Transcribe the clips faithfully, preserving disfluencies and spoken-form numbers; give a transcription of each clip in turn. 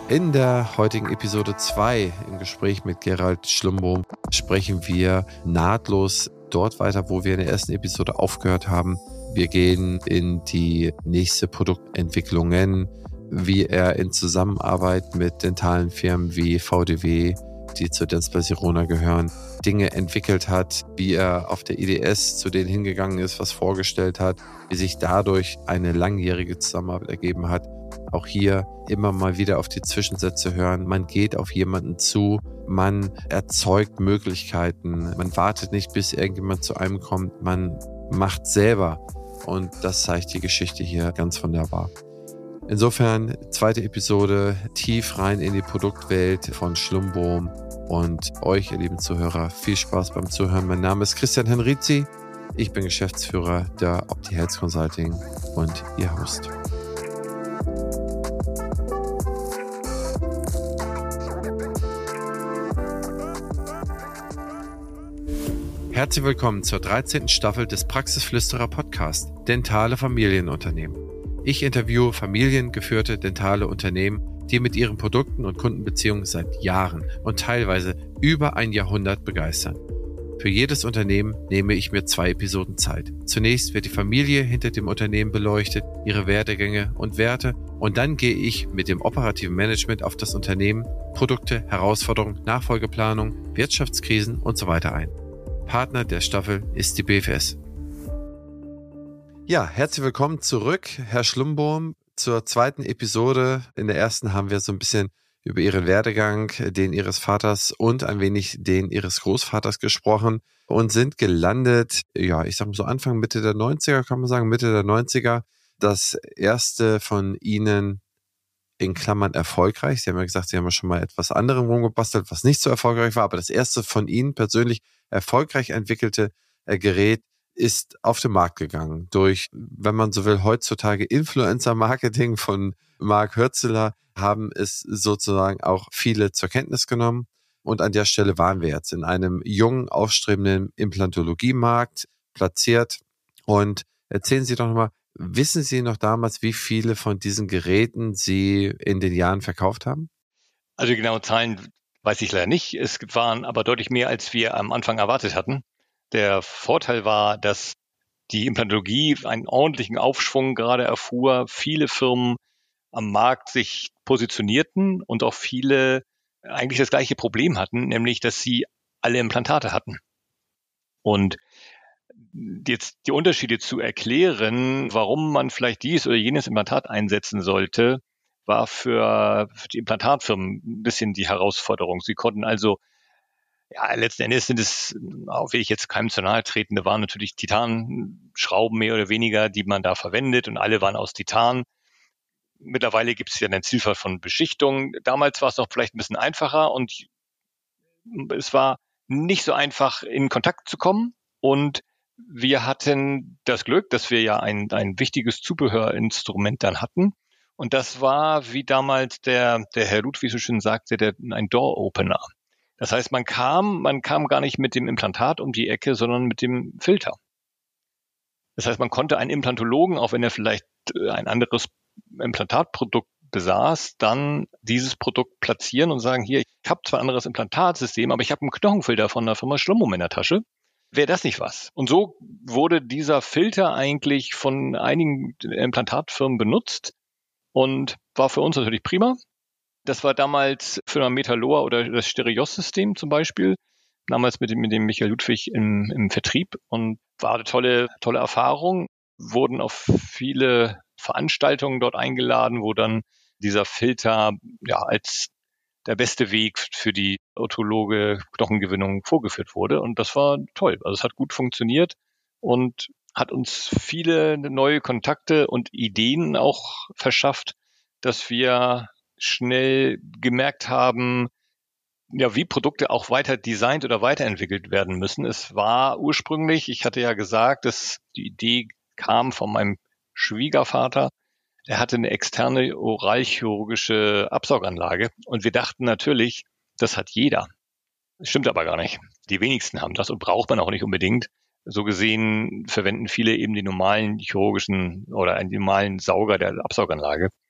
In der heutigen Episode zwei im Gespräch mit Gerald Schlumbohm sprechen wir nahtlos dort weiter, wo wir in der ersten Episode aufgehört haben. Wir gehen in die nächste Produktentwicklungen, wie er in Zusammenarbeit mit dentalen Firmen wie V D W, die zur Dentsply Sirona gehören, Dinge entwickelt hat, wie er auf der I D S zu denen hingegangen ist, was vorgestellt hat, wie sich dadurch eine langjährige Zusammenarbeit ergeben hat. Auch hier immer mal wieder auf die Zwischensätze hören. Man geht auf jemanden zu, man erzeugt Möglichkeiten, man wartet nicht, bis irgendjemand zu einem kommt, man macht selber. Und das zeigt die Geschichte hier ganz wunderbar. Insofern, zweite Episode, tief rein in die Produktwelt von Schlumbohm. Und euch, ihr lieben Zuhörer, viel Spaß beim Zuhören. Mein Name ist Christian Henrizi. Ich bin Geschäftsführer der OptiHealth Consulting und Ihr Host. Herzlich willkommen zur dreizehnten Staffel des Praxisflüsterer Podcast Dentale Familienunternehmen. Ich interviewe familiengeführte dentale Unternehmen, die mit ihren Produkten und Kundenbeziehungen seit Jahren und teilweise über ein Jahrhundert begeistern. Für jedes Unternehmen nehme ich mir zwei Episoden Zeit. Zunächst wird die Familie hinter dem Unternehmen beleuchtet, ihre Werdegänge und Werte, und dann gehe ich mit dem operativen Management auf das Unternehmen, Produkte, Herausforderungen, Nachfolgeplanung, Wirtschaftskrisen und so weiter ein. Partner der Staffel ist die B F S. Ja, herzlich willkommen zurück, Herr Schlumbohm, zur zweiten Episode. In der ersten haben wir so ein bisschen über Ihren Werdegang, den Ihres Vaters und ein wenig den Ihres Großvaters gesprochen und sind gelandet, ja, ich sag mal so Anfang, Mitte der neunziger, kann man sagen, Mitte der neunziger. Das erste von Ihnen, in Klammern erfolgreich. Sie haben ja gesagt, Sie haben ja schon mal etwas anderem rumgebastelt, was nicht so erfolgreich war, aber das erste von Ihnen persönlich erfolgreich entwickelte äh, Gerät ist auf den Markt gegangen durch, wenn man so will, heutzutage Influencer-Marketing von Mark Hürzeler, haben es sozusagen auch viele zur Kenntnis genommen. Und an der Stelle waren wir jetzt in einem jungen, aufstrebenden Implantologie-Markt platziert. Und erzählen Sie doch nochmal, wissen Sie noch damals, wie viele von diesen Geräten Sie in den Jahren verkauft haben? Also die genauen Zahlen weiß ich leider nicht. Es waren aber deutlich mehr, als wir am Anfang erwartet hatten. Der Vorteil war, dass die Implantologie einen ordentlichen Aufschwung gerade erfuhr, viele Firmen am Markt sich positionierten und auch viele eigentlich das gleiche Problem hatten, nämlich dass sie alle Implantate hatten. Und jetzt die Unterschiede zu erklären, warum man vielleicht dies oder jenes Implantat einsetzen sollte, war für, für die Implantatfirmen ein bisschen die Herausforderung. Sie konnten also, ja, letzten Endes sind es, auch will ich jetzt keinem zu nahe treten, da waren natürlich Titanschrauben mehr oder weniger, die man da verwendet, und alle waren aus Titan. Mittlerweile gibt es ja eine Vielfalt von Beschichtungen. Damals war es noch vielleicht ein bisschen einfacher und es war nicht so einfach, in Kontakt zu kommen. Und wir hatten das Glück, dass wir ja ein, ein wichtiges Zubehörinstrument dann hatten. Und das war, wie damals der, der Herr Ludwig so schön sagte, der, ein Door-Opener. Das heißt, man kam, man kam gar nicht mit dem Implantat um die Ecke, sondern mit dem Filter. Das heißt, man konnte einen Implantologen, auch wenn er vielleicht ein anderes Implantatprodukt besaß, dann dieses Produkt platzieren und sagen, hier, ich habe zwar ein anderes Implantatsystem, aber ich habe einen Knochenfilter von der Firma Schlumbohm in der Tasche. Wäre das nicht was? Und so wurde dieser Filter eigentlich von einigen Implantatfirmen benutzt und war für uns natürlich prima. Das war damals Firma Metalor oder das Stereos-System zum Beispiel, damals mit dem, mit dem Michael Ludwig im, im Vertrieb, und war eine tolle, tolle Erfahrung. Wurden auf viele Veranstaltungen dort eingeladen, wo dann dieser Filter ja als der beste Weg für die autologe Knochengewinnung vorgeführt wurde. Und das war toll. Also es hat gut funktioniert und hat uns viele neue Kontakte und Ideen auch verschafft, dass wir schnell gemerkt haben, ja, wie Produkte auch weiter designt oder weiterentwickelt werden müssen. Es war ursprünglich, ich hatte ja gesagt, dass die Idee kam von meinem Schwiegervater. Er hatte eine externe oralchirurgische Absauganlage und wir dachten natürlich, das hat jeder. Das stimmt aber gar nicht. Die wenigsten haben das und braucht man auch nicht unbedingt. So gesehen verwenden viele eben die normalen chirurgischen oder einen normalen Sauger der Absauganlage.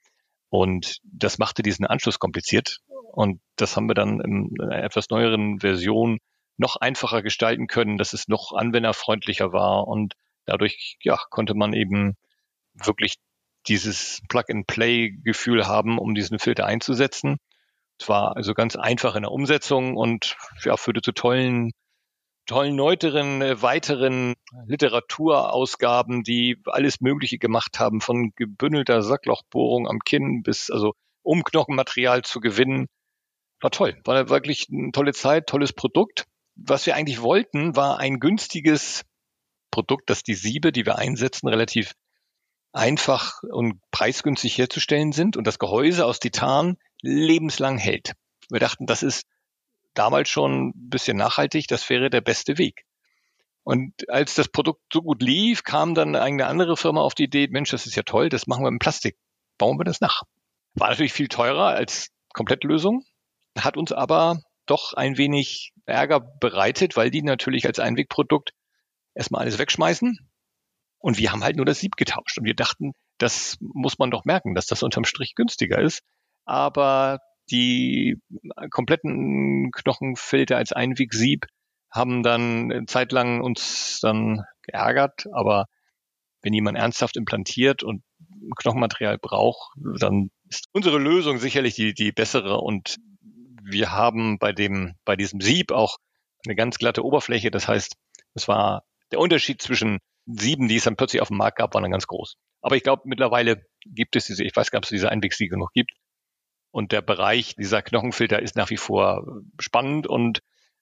Und das machte diesen Anschluss kompliziert. Und das haben wir dann in einer etwas neueren Version noch einfacher gestalten können, dass es noch anwenderfreundlicher war. Und dadurch, ja, konnte man eben wirklich dieses Plug-and-Play-Gefühl haben, um diesen Filter einzusetzen. Es war also ganz einfach in der Umsetzung und ja, führte zu tollen, tollen neuteren, äh, weiteren Literaturausgaben, die alles Mögliche gemacht haben, von gebündelter Sacklochbohrung am Kinn bis also um Knochenmaterial zu gewinnen. War toll. War wirklich eine tolle Zeit, tolles Produkt. Was wir eigentlich wollten, war ein günstiges Produkt, das die Siebe, die wir einsetzen, relativ einfach und preisgünstig herzustellen sind und das Gehäuse aus Titan lebenslang hält. Wir dachten, das ist damals schon ein bisschen nachhaltig, das wäre der beste Weg. Und als das Produkt so gut lief, kam dann eine andere Firma auf die Idee, Mensch, das ist ja toll, das machen wir mit Plastik. Bauen wir das nach. War natürlich viel teurer als Komplettlösung, hat uns aber doch ein wenig Ärger bereitet, weil die natürlich als Einwegprodukt erstmal alles wegschmeißen. Und wir haben halt nur das Sieb getauscht. Und wir dachten, das muss man doch merken, dass das unterm Strich günstiger ist. Aber die kompletten Knochenfilter als Einwegsieb haben dann eine Zeit lang uns dann geärgert. Aber wenn jemand ernsthaft implantiert und Knochenmaterial braucht, dann ist unsere Lösung sicherlich die, die bessere. Und wir haben bei dem, bei diesem Sieb auch eine ganz glatte Oberfläche. Das heißt, es war der Unterschied zwischen Sieben, die es dann plötzlich auf dem Markt gab, waren dann ganz groß. Aber ich glaube, mittlerweile gibt es diese, ich weiß gar nicht, ob es diese Einwegsiegel noch gibt. Und der Bereich dieser Knochenfilter ist nach wie vor spannend und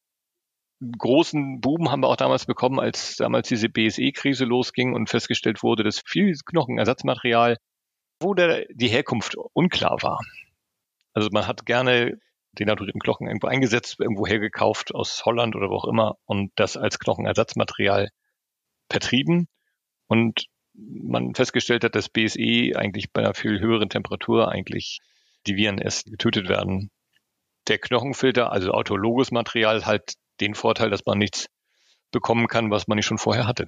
großen Buben haben wir auch damals bekommen, als damals diese B S E-Krise losging und festgestellt wurde, dass viel Knochenersatzmaterial, wo der, die Herkunft unklar war. Also man hat gerne den naturierten Knochen irgendwo eingesetzt, irgendwo hergekauft, aus Holland oder wo auch immer, und das als Knochenersatzmaterial vertrieben und man festgestellt hat, dass B S E eigentlich bei einer viel höheren Temperatur eigentlich die Viren erst getötet werden. Der Knochenfilter, also autologes Material, hat den Vorteil, dass man nichts bekommen kann, was man nicht schon vorher hatte.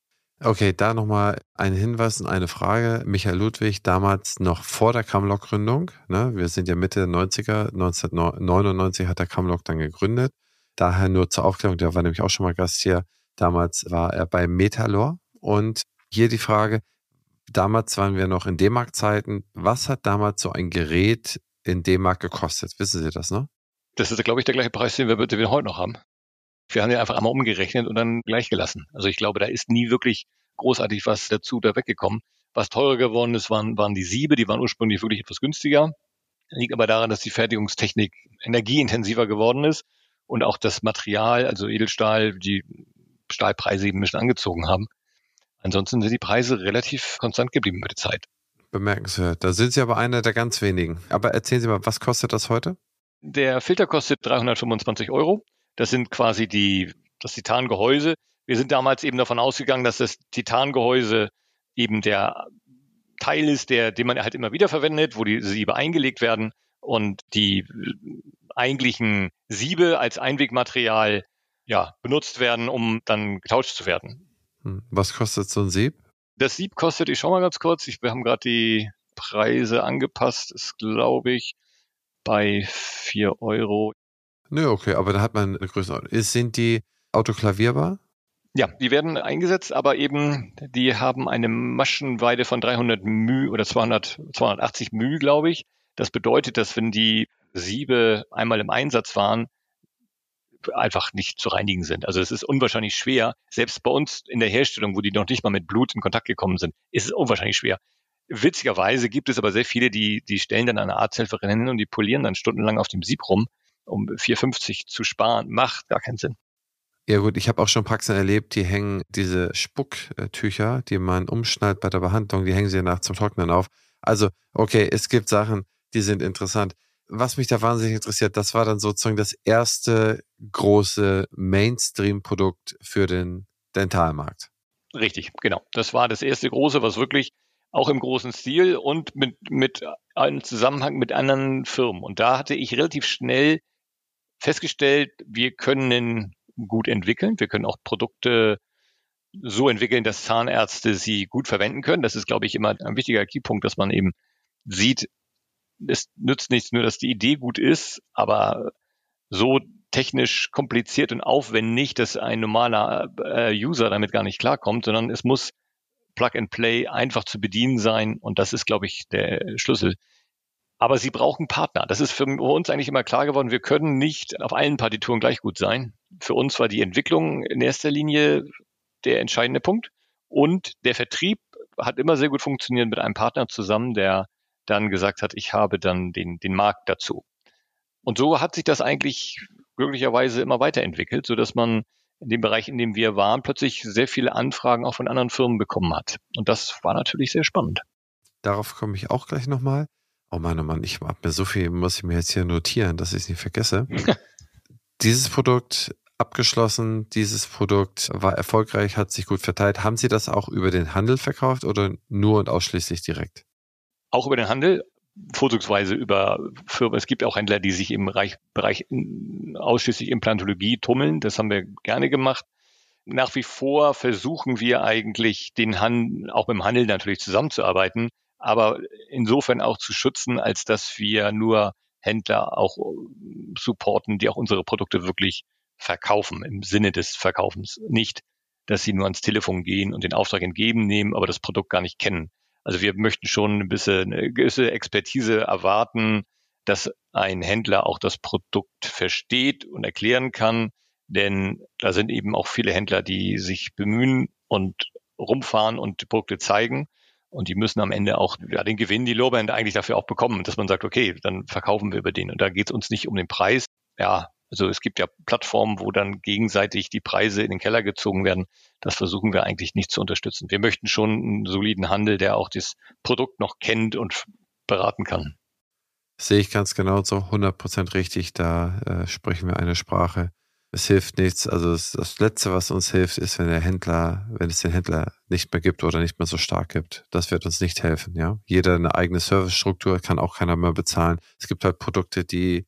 Okay, da nochmal ein Hinweis und eine Frage. Michael Ludwig, damals noch vor der Camlog-Gründung, ne? Wir sind ja Mitte der neunziger, neunzehnhundertneunundneunzig hat der Camlog dann gegründet. Daher nur zur Aufklärung, der war nämlich auch schon mal Gast hier. Damals war er bei Metalor. Und hier die Frage, damals waren wir noch in D-Mark-Zeiten. Was hat damals so ein Gerät in D-Mark gekostet? Wissen Sie das, ne? Das ist, glaube ich, der gleiche Preis, den wir, den wir heute noch haben. Wir haben ja einfach einmal umgerechnet und dann gleich gelassen. Also ich glaube, da ist nie wirklich großartig was dazu da weggekommen. Was teurer geworden ist, waren, waren die Siebe, die waren ursprünglich wirklich etwas günstiger. Liegt aber daran, dass die Fertigungstechnik energieintensiver geworden ist und auch das Material, also Edelstahl, die Stahlpreise eben ein bisschen angezogen haben. Ansonsten sind die Preise relativ konstant geblieben mit der Zeit. Bemerkenswert. Da sind Sie aber einer der ganz wenigen. Aber erzählen Sie mal, was kostet das heute? Der Filter kostet dreihundertfünfundzwanzig Euro. Das sind quasi die, das Titangehäuse. Wir sind damals eben davon ausgegangen, dass das Titangehäuse eben der Teil ist, der, den man halt immer wieder verwendet, wo die Siebe eingelegt werden und die eigentlichen Siebe als Einwegmaterial ja, benutzt werden, um dann getauscht zu werden. Was kostet so ein Sieb? Das Sieb kostet, ich schau mal ganz kurz, ich, wir haben gerade die Preise angepasst, ist glaube ich bei vier Euro. Nö, okay, aber da hat man eine Größenordnung. Sind die autoklavierbar? Ja, die werden eingesetzt, aber eben, die haben eine Maschenweite von dreihundert μ oder zweihundert, zweihundertachtzig μ, glaube ich. Das bedeutet, dass wenn die Siebe einmal im Einsatz waren, einfach nicht zu reinigen sind. Also es ist unwahrscheinlich schwer. Selbst bei uns in der Herstellung, wo die noch nicht mal mit Blut in Kontakt gekommen sind, ist es unwahrscheinlich schwer. Witzigerweise gibt es aber sehr viele, die, die stellen dann eine Arzthelferin hin und die polieren dann stundenlang auf dem Sieb rum, um vier fünfzig zu sparen. Macht gar keinen Sinn. Ja gut, ich habe auch schon Praxen erlebt, die hängen diese Spucktücher, die man umschnallt bei der Behandlung, die hängen sie danach zum Trocknen auf. Also, okay, es gibt Sachen, die sind interessant. Was mich da wahnsinnig interessiert, das war dann sozusagen das erste große Mainstream-Produkt für den Dentalmarkt. Richtig, genau. Das war das erste große, was wirklich auch im großen Stil und mit, mit einem Zusammenhang mit anderen Firmen. Und da hatte ich relativ schnell festgestellt, wir können gut entwickeln. Wir können auch Produkte so entwickeln, dass Zahnärzte sie gut verwenden können. Das ist, glaube ich, immer ein wichtiger Keypunkt, dass man eben sieht, es nützt nichts, nur dass die Idee gut ist, aber so technisch kompliziert und aufwendig, dass ein normaler äh, User damit gar nicht klarkommt, sondern es muss Plug and Play einfach zu bedienen sein und das ist, glaube ich, der Schlüssel. Aber sie brauchen Partner. Das ist für uns eigentlich immer klar geworden. Wir können nicht auf allen Partituren gleich gut sein. Für uns war die Entwicklung in erster Linie der entscheidende Punkt. Und der Vertrieb hat immer sehr gut funktioniert mit einem Partner zusammen, der dann gesagt hat, ich habe dann den, den Markt dazu. Und so hat sich das eigentlich glücklicherweise immer weiterentwickelt, sodass man in dem Bereich, in dem wir waren, plötzlich sehr viele Anfragen auch von anderen Firmen bekommen hat. Und das war natürlich sehr spannend. Darauf komme ich auch gleich nochmal. Oh Mann, oh Mann, ich habe mir so viel, muss ich mir jetzt hier notieren, dass ich es nicht vergesse. Dieses Produkt abgeschlossen, dieses Produkt war erfolgreich, hat sich gut verteilt. Haben Sie das auch über den Handel verkauft oder nur und ausschließlich direkt? Auch über den Handel, vorzugsweise über Firmen. Es gibt auch Händler, die sich im Bereich, Bereich ausschließlich Implantologie tummeln. Das haben wir gerne gemacht. Nach wie vor versuchen wir eigentlich, den Handel, auch mit dem Handel natürlich zusammenzuarbeiten, aber insofern auch zu schützen, als dass wir nur Händler auch supporten, die auch unsere Produkte wirklich verkaufen, im Sinne des Verkaufens. Nicht, dass sie nur ans Telefon gehen und den Auftrag entgegen nehmen, aber das Produkt gar nicht kennen. Also wir möchten schon ein bisschen eine gewisse Expertise erwarten, dass ein Händler auch das Produkt versteht und erklären kann, denn da sind eben auch viele Händler, die sich bemühen und rumfahren und die Produkte zeigen. Und die müssen am Ende auch ja, den Gewinn, die Lorbeeren eigentlich dafür auch bekommen, dass man sagt, okay, dann verkaufen wir über den. Und da geht es uns nicht um den Preis. Ja, also es gibt ja Plattformen, wo dann gegenseitig die Preise in den Keller gezogen werden. Das versuchen wir eigentlich nicht zu unterstützen. Wir möchten schon einen soliden Handel, der auch das Produkt noch kennt und beraten kann. Sehe ich ganz genau so, hundert Prozent richtig. Da äh, sprechen wir eine Sprache. Es hilft nichts. Also das, das Letzte, was uns hilft, ist, wenn der Händler, wenn es den Händler nicht mehr gibt oder nicht mehr so stark gibt. Das wird uns nicht helfen, ja. Jeder eine eigene Servicestruktur, kann auch keiner mehr bezahlen. Es gibt halt Produkte, die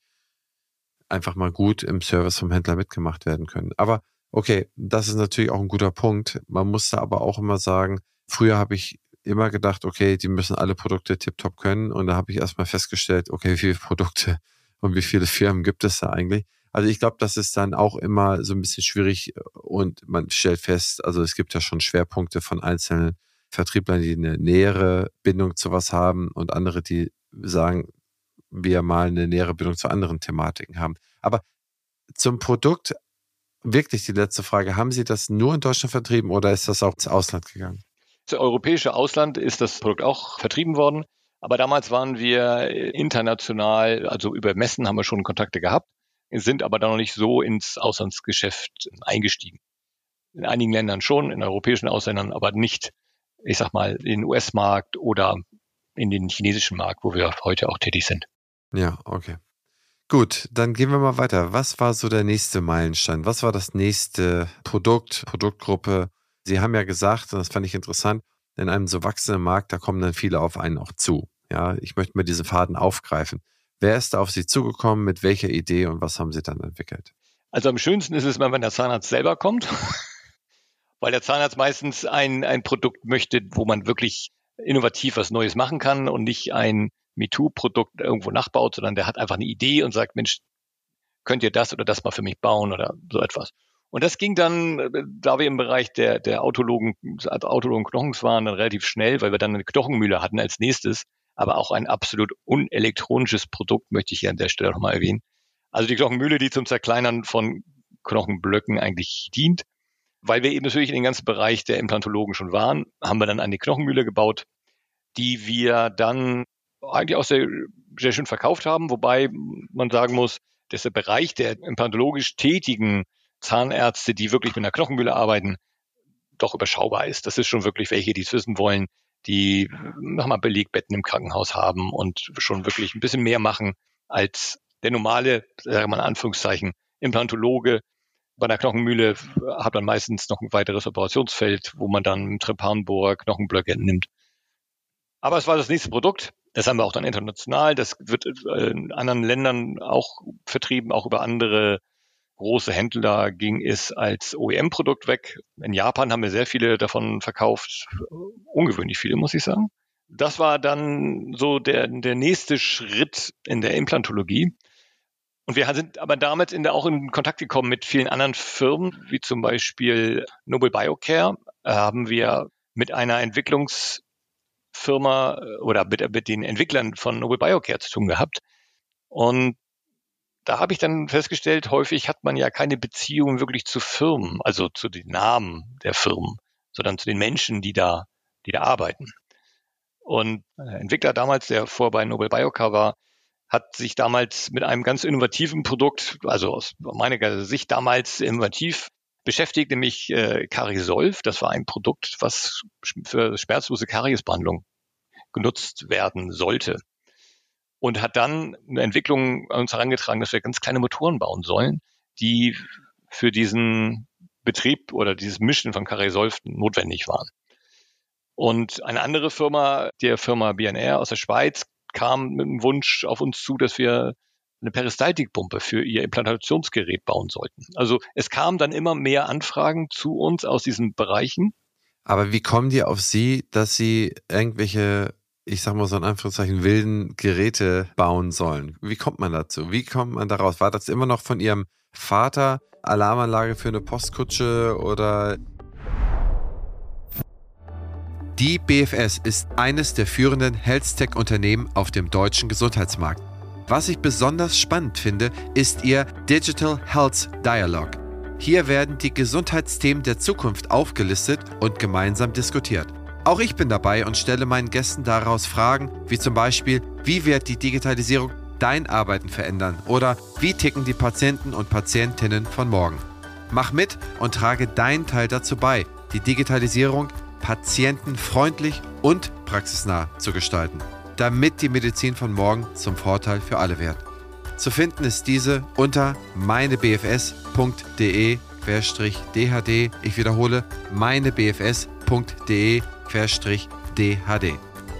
einfach mal gut im Service vom Händler mitgemacht werden können. Aber okay, das ist natürlich auch ein guter Punkt. Man muss da aber auch immer sagen, früher habe ich immer gedacht, okay, die müssen alle Produkte tiptop können. Und da habe ich erstmal festgestellt, okay, wie viele Produkte und wie viele Firmen gibt es da eigentlich? Also ich glaube, das ist dann auch immer so ein bisschen schwierig und man stellt fest, also es gibt ja schon Schwerpunkte von einzelnen Vertrieblern, die eine nähere Bindung zu was haben und andere, die sagen, wir mal eine nähere Bindung zu anderen Thematiken haben. Aber zum Produkt, wirklich die letzte Frage, haben Sie das nur in Deutschland vertrieben oder ist das auch ins Ausland gegangen? Das europäische Ausland ist das Produkt auch vertrieben worden. Aber damals waren wir international, also über Messen haben wir schon Kontakte gehabt, sind aber da noch nicht so ins Auslandsgeschäft eingestiegen. In einigen Ländern schon, in europäischen Ausländern, aber nicht, ich sag mal, in den U S-Markt oder in den chinesischen Markt, wo wir heute auch tätig sind. Ja, okay. Gut, dann gehen wir mal weiter. Was war so der nächste Meilenstein? Was war das nächste Produkt, Produktgruppe? Sie haben ja gesagt, und das fand ich interessant, in einem so wachsenden Markt, da kommen dann viele auf einen auch zu. Ja, ich möchte mal diesen Faden aufgreifen. Wer ist da auf Sie zugekommen, mit welcher Idee und was haben Sie dann entwickelt? Also am schönsten ist es immer, wenn der Zahnarzt selber kommt, weil der Zahnarzt meistens ein, ein Produkt möchte, wo man wirklich innovativ was Neues machen kann und nicht ein MeToo-Produkt irgendwo nachbaut, sondern der hat einfach eine Idee und sagt, Mensch, könnt ihr das oder das mal für mich bauen oder so etwas. Und das ging dann, da wir im Bereich der, der autologen, also autologen Knochens waren, dann relativ schnell, weil wir dann eine Knochenmühle hatten als nächstes, aber auch ein absolut unelektronisches Produkt, möchte ich hier an der Stelle nochmal erwähnen. Also die Knochenmühle, die zum Zerkleinern von Knochenblöcken eigentlich dient. Weil wir eben natürlich in den ganzen Bereich der Implantologen schon waren, haben wir dann eine Knochenmühle gebaut, die wir dann eigentlich auch sehr, sehr schön verkauft haben, wobei man sagen muss, dass der Bereich der implantologisch tätigen Zahnärzte, die wirklich mit einer Knochenmühle arbeiten, doch überschaubar ist. Das ist schon wirklich welche, die es wissen wollen, die nochmal Belegbetten im Krankenhaus haben und schon wirklich ein bisschen mehr machen als der normale, sagen wir mal in Anführungszeichen, Implantologe. Bei einer Knochenmühle hat man meistens noch ein weiteres Operationsfeld, wo man dann Trepanbohrer, Knochenblöcke entnimmt. Aber es war das nächste Produkt. Das haben wir auch dann international. Das wird in anderen Ländern auch vertrieben, auch über andere große Händler ging es als O E M-Produkt weg. In Japan haben wir sehr viele davon verkauft. Ungewöhnlich viele, muss ich sagen. das war dann so der, der nächste Schritt in der Implantologie. Und wir sind aber damals in der, auch in Kontakt gekommen mit vielen anderen Firmen, wie zum Beispiel Nobel Biocare. Da haben wir mit einer Entwicklungsfirma oder mit, mit den Entwicklern von Nobel Biocare zu tun gehabt. Und da habe ich dann festgestellt, häufig hat man ja keine Beziehung wirklich zu Firmen, also zu den Namen der Firmen, sondern zu den Menschen, die da, die da arbeiten. Und der Entwickler damals, der vor bei Nobel Biocare war, hat sich damals mit einem ganz innovativen Produkt, also aus meiner Sicht damals innovativ beschäftigt, nämlich äh, Carisolv. Das war ein Produkt, was für schmerzlose Kariesbehandlung genutzt werden sollte. Und hat dann eine Entwicklung an uns herangetragen, dass wir ganz kleine Motoren bauen sollen, die für diesen Betrieb oder dieses Mischen von Carisolv notwendig waren. Und eine andere Firma, die Firma B N R aus der Schweiz, kam mit dem Wunsch auf uns zu, dass wir eine Peristaltikpumpe für ihr Implantationsgerät bauen sollten. Also es kamen dann immer mehr Anfragen zu uns aus diesen Bereichen. Aber wie kommen die auf Sie, dass Sie irgendwelche, ich sag mal so in Anführungszeichen, wilden Geräte bauen sollen? Wie kommt man dazu? Wie kommt man daraus? War das immer noch von Ihrem Vater Alarmanlage für eine Postkutsche oder? Die B F S ist eines der führenden Health-Tech-Unternehmen auf dem deutschen Gesundheitsmarkt. Was ich besonders spannend finde, ist ihr Digital Health Dialogue. Hier werden die Gesundheitsthemen der Zukunft aufgelistet und gemeinsam diskutiert. Auch ich bin dabei und stelle meinen Gästen daraus Fragen, wie zum Beispiel, wie wird die Digitalisierung dein Arbeiten verändern oder wie ticken die Patienten und Patientinnen von morgen. Mach mit und trage deinen Teil dazu bei, die Digitalisierung patientenfreundlich und praxisnah zu gestalten, damit die Medizin von morgen zum Vorteil für alle wird. Zu finden ist diese unter meinebfs.de D H D. Ich wiederhole, meinebfs.de D H D.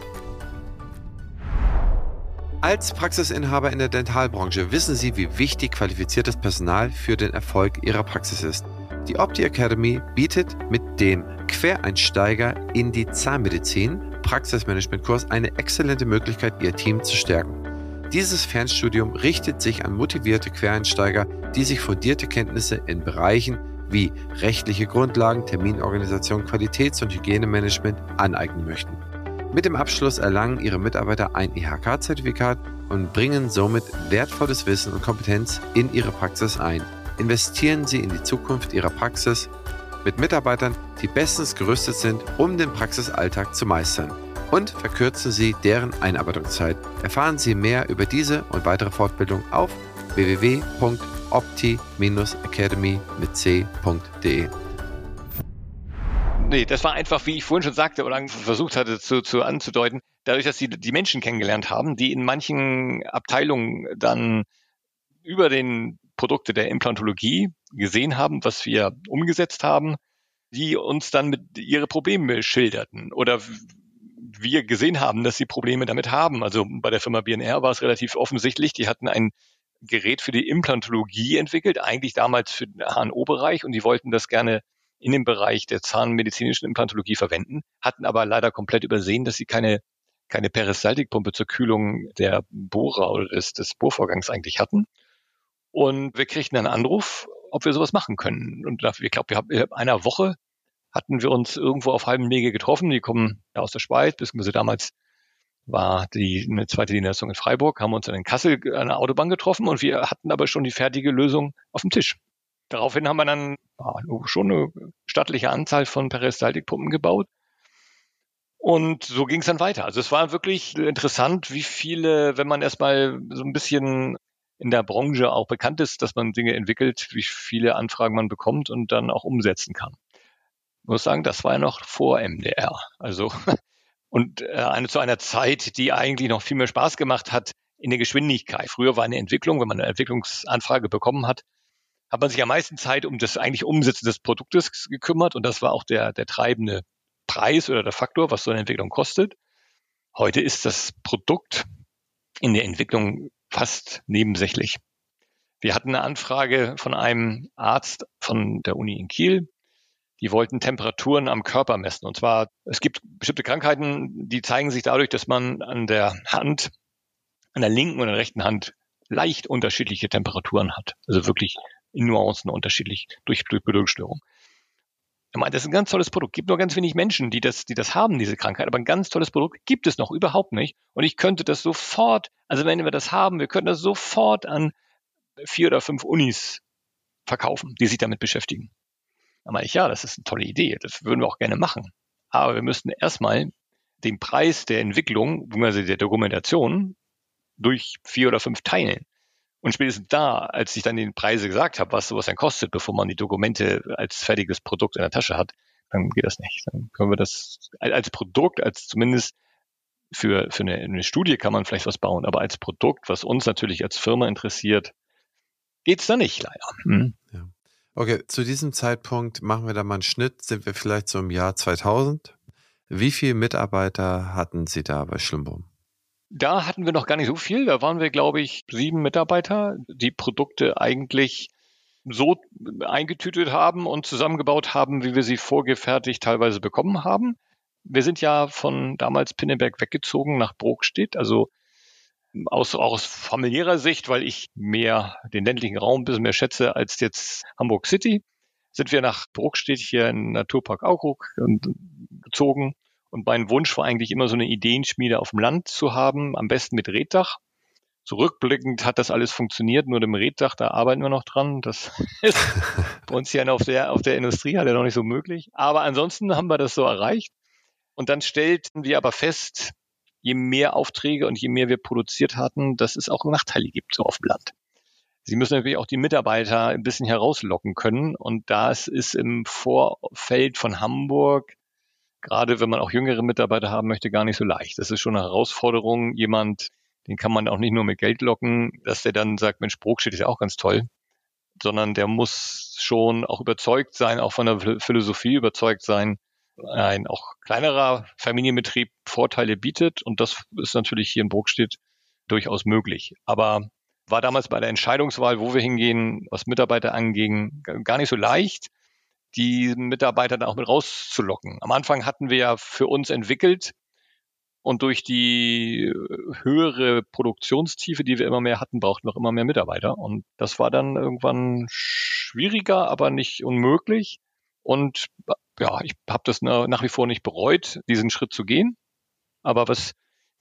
Als Praxisinhaber in der Dentalbranche wissen Sie, wie wichtig qualifiziertes Personal für den Erfolg Ihrer Praxis ist. Die Opti Academy bietet mit dem Quereinsteiger in die Zahnmedizin Praxismanagement-Kurs eine exzellente Möglichkeit, Ihr Team zu stärken. Dieses Fernstudium richtet sich an motivierte Quereinsteiger, die sich fundierte Kenntnisse in Bereichen wie rechtliche Grundlagen, Terminorganisation, Qualitäts- und Hygienemanagement aneignen möchten. Mit dem Abschluss erlangen Ihre Mitarbeiter ein I H K-Zertifikat und bringen somit wertvolles Wissen und Kompetenz in Ihre Praxis ein. Investieren Sie in die Zukunft Ihrer Praxis mit Mitarbeitern, die bestens gerüstet sind, um den Praxisalltag zu meistern. Und verkürzen Sie deren Einarbeitungszeit. Erfahren Sie mehr über diese und weitere Fortbildung auf w w w punkt opti academy mit c punkt d e. Nee, das war einfach, wie ich vorhin schon sagte oder versucht hatte zu, zu anzudeuten, dadurch, dass sie die Menschen kennengelernt haben, die in manchen Abteilungen dann über den Produkte der Implantologie gesehen haben, was wir umgesetzt haben, die uns dann mit ihre Probleme schilderten oder wir gesehen haben, dass sie Probleme damit haben. Also bei der Firma B N R war es relativ offensichtlich, die hatten ein Gerät für die Implantologie entwickelt, eigentlich damals für den H N O-Bereich und die wollten das gerne in dem Bereich der zahnmedizinischen Implantologie verwenden, hatten aber leider komplett übersehen, dass sie keine, keine Peristaltikpumpe zur Kühlung der Bohrer oder des, des Bohrvorgangs eigentlich hatten. Und wir kriegten einen Anruf, ob wir sowas machen können. Und ich glaube, wir haben in einer Woche hatten wir uns irgendwo auf halbem Wege getroffen. Die kommen ja aus der Schweiz, beziehungsweise damals war die eine zweite Niederlassung in Freiburg, haben uns dann in Kassel an der Autobahn getroffen und wir hatten aber schon die fertige Lösung auf dem Tisch. Daraufhin haben wir dann ja, schon eine stattliche Anzahl von Peristaltikpumpen gebaut. Und so ging es dann weiter. Also es war wirklich interessant, wie viele, wenn man erstmal so ein bisschen in der Branche auch bekannt ist, dass man Dinge entwickelt, wie viele Anfragen man bekommt und dann auch umsetzen kann. Ich muss sagen, das war ja noch vor M D R. Also und äh, eine, zu einer Zeit, die eigentlich noch viel mehr Spaß gemacht hat in der Geschwindigkeit. Früher war eine Entwicklung, wenn man eine Entwicklungsanfrage bekommen hat, hat man sich am meisten Zeit um das eigentlich Umsetzen des Produktes gekümmert und das war auch der, der treibende Preis oder der Faktor, was so eine Entwicklung kostet. Heute ist das Produkt in der Entwicklung fast nebensächlich. Wir hatten eine Anfrage von einem Arzt von der Uni in Kiel, Die wollten Temperaturen am Körper messen. Und zwar, es gibt bestimmte Krankheiten, die zeigen sich dadurch, dass man an der Hand, an der linken und der rechten Hand leicht unterschiedliche Temperaturen hat. Also wirklich in Nuancen unterschiedlich durch, durch Bewegungsstörung. Ich meine, das ist ein ganz tolles Produkt. Es gibt nur ganz wenig Menschen, die das, die das haben, diese Krankheit. Aber ein ganz tolles Produkt gibt es noch überhaupt nicht. Und ich könnte das sofort, also wenn wir das haben, wir könnten das sofort an vier oder fünf Unis verkaufen, die sich damit beschäftigen. Da meine ich, ja, das ist eine tolle Idee. Das würden wir auch gerne machen. Aber wir müssten erstmal den Preis der Entwicklung, beziehungsweise der Dokumentation, durch vier oder fünf teilen. Und spätestens da, als ich dann den Preise gesagt habe, was sowas dann kostet, bevor man die Dokumente als fertiges Produkt in der Tasche hat, dann geht das nicht. Dann können wir das als Produkt, als zumindest für, für eine, eine Studie kann man vielleicht was bauen, aber als Produkt, was uns natürlich als Firma interessiert, geht's da nicht, leider. Hm. Ja. Okay, zu diesem Zeitpunkt machen wir da mal einen Schnitt. Sind wir vielleicht so im Jahr zweitausend? Wie viele Mitarbeiter hatten Sie da bei Schlimmbohm? Da hatten wir noch gar nicht so viel. Da waren wir, glaube ich, sieben Mitarbeiter, die Produkte eigentlich so eingetütet haben und zusammengebaut haben, wie wir sie vorgefertigt teilweise bekommen haben. Wir sind ja von damals Pinneberg weggezogen nach Brokstedt, also aus, auch aus familiärer Sicht, weil ich mehr den ländlichen Raum ein bisschen mehr schätze als jetzt Hamburg City, sind wir nach Brokstedt hier in Naturpark Aukrug gezogen. Und mein Wunsch war eigentlich immer so eine Ideenschmiede auf dem Land zu haben, am besten mit Reetdach. Zurückblickend hat das alles funktioniert, nur dem Reetdach, da arbeiten wir noch dran. Das ist bei uns hier auf der, auf der Industriehalle noch nicht so möglich. Aber ansonsten haben wir das so erreicht. Und dann stellten wir aber fest, je mehr Aufträge und je mehr wir produziert hatten, dass es auch Nachteile gibt, so auf dem Land. Sie müssen natürlich auch die Mitarbeiter ein bisschen herauslocken können. Und das ist im Vorfeld von Hamburg, gerade wenn man auch jüngere Mitarbeiter haben möchte, gar nicht so leicht. Das ist schon eine Herausforderung. Jemand, den kann man auch nicht nur mit Geld locken, dass der dann sagt, Mensch, Brokstedt ist ja auch ganz toll, sondern der muss schon auch überzeugt sein, auch von der Philosophie überzeugt sein, ein auch kleinerer Familienbetrieb Vorteile bietet. Und das ist natürlich hier in Brokstedt durchaus möglich. Aber war damals bei der Entscheidungswahl, wo wir hingehen, was Mitarbeiter anging, gar nicht so leicht, die Mitarbeiter dann auch mit rauszulocken. Am Anfang hatten wir ja für uns entwickelt und durch die höhere Produktionstiefe, die wir immer mehr hatten, brauchten wir auch immer mehr Mitarbeiter. Und das war dann irgendwann schwieriger, aber nicht unmöglich. Und ja, ich habe das nach wie vor nicht bereut, diesen Schritt zu gehen. Aber was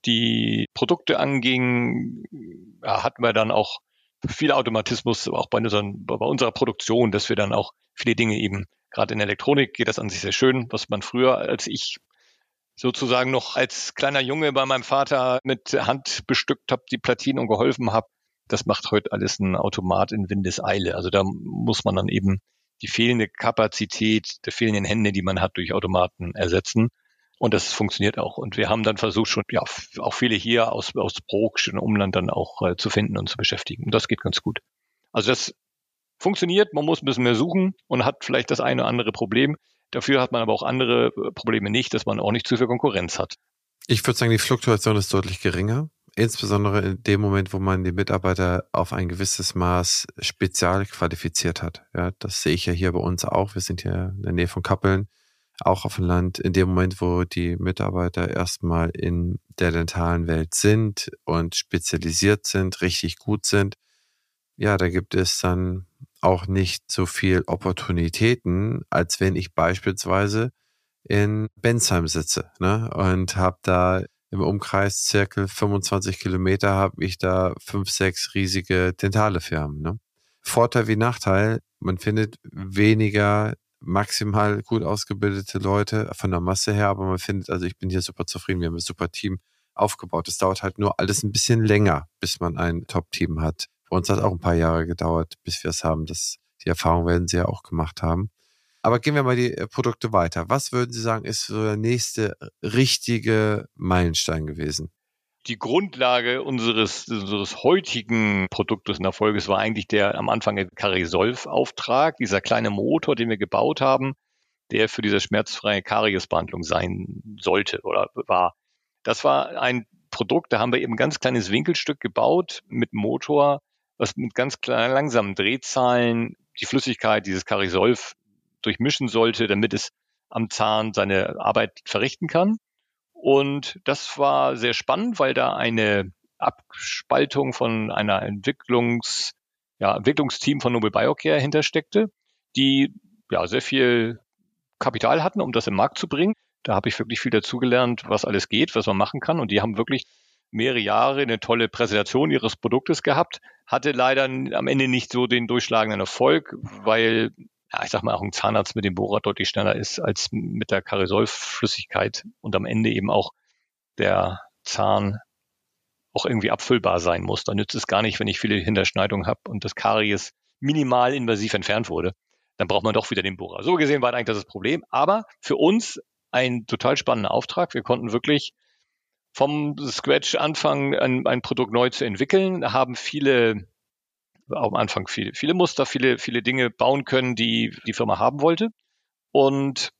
die Produkte anging, ja, hatten wir dann auch viel Automatismus, auch bei, unseren, bei unserer Produktion, dass wir dann auch viele Dinge eben, gerade in der Elektronik geht das an sich sehr schön, was man früher, als ich sozusagen noch als kleiner Junge bei meinem Vater mit Hand bestückt habe, die Platinen und geholfen habe, das macht heute alles ein Automat in Windeseile. Also da muss man dann eben die fehlende Kapazität der fehlenden Hände, die man hat, durch Automaten ersetzen. Und das funktioniert auch. Und wir haben dann versucht, schon ja auch viele hier aus, aus Brokstedt und Umland dann auch äh, zu finden und zu beschäftigen. Und das geht ganz gut. Also das funktioniert, man muss ein bisschen mehr suchen und hat vielleicht das eine oder andere Problem. Dafür hat man aber auch andere Probleme nicht, dass man auch nicht zu viel Konkurrenz hat. Ich würde sagen, die Fluktuation ist deutlich geringer. Insbesondere in dem Moment, wo man die Mitarbeiter auf ein gewisses Maß spezial qualifiziert hat. Ja, das sehe ich ja hier bei uns auch. Wir sind hier in der Nähe von Kappeln, auch auf dem Land. In dem Moment, wo die Mitarbeiter erstmal in der dentalen Welt sind und spezialisiert sind, richtig gut sind, ja, da gibt es dann auch nicht so viel Opportunitäten, als wenn ich beispielsweise in Bensheim sitze, ne, und habe da im Umkreis circa fünfundzwanzig Kilometer habe ich da fünf, sechs riesige dentale Firmen. Ne? Vorteil wie Nachteil, man findet weniger maximal gut ausgebildete Leute von der Masse her, aber man findet, also ich bin hier super zufrieden, wir haben ein super Team aufgebaut. Es dauert halt nur alles ein bisschen länger, bis man ein Top-Team hat. Bei uns hat auch ein paar Jahre gedauert, bis wir es haben. Das, die Erfahrung werden Sie ja auch gemacht haben. Aber gehen wir mal die Produkte weiter. Was würden Sie sagen, ist so der nächste richtige Meilenstein gewesen? Die Grundlage unseres, unseres heutigen Produktes und Erfolges war eigentlich der am Anfang der Carisolf-Auftrag, dieser kleine Motor, den wir gebaut haben, der für diese schmerzfreie Kariesbehandlung sein sollte oder war. Das war ein Produkt, da haben wir eben ein ganz kleines Winkelstück gebaut mit Motor, was mit ganz kleinen, langsamen Drehzahlen die Flüssigkeit dieses Carisolf durchmischen sollte, damit es am Zahn seine Arbeit verrichten kann. Und das war sehr spannend, weil da eine Abspaltung von einer Entwicklungs, ja, Entwicklungsteam von Nobel Biocare hintersteckte, die ja sehr viel Kapital hatten, um das im Markt zu bringen. Da habe ich wirklich viel dazugelernt, was alles geht, was man machen kann. Und die haben wirklich mehrere Jahre eine tolle Präsentation ihres Produktes gehabt, hatte leider am Ende nicht so den durchschlagenden Erfolg, weil, ja, ich sag mal, auch ein Zahnarzt mit dem Bohrer deutlich schneller ist als mit der Karesolflüssigkeit und am Ende eben auch der Zahn auch irgendwie abfüllbar sein muss. Dann nützt es gar nicht, wenn ich viele Hinterschneidungen habe und das Karies minimal invasiv entfernt wurde. Dann braucht man doch wieder den Bohrer. So gesehen war eigentlich das, das Problem. Aber für uns ein total spannender Auftrag. Wir konnten wirklich vom Scratch anfangen, ein, ein Produkt neu zu entwickeln, haben viele, am Anfang viele, viele Muster, viele, viele Dinge bauen können, die die Firma haben wollte und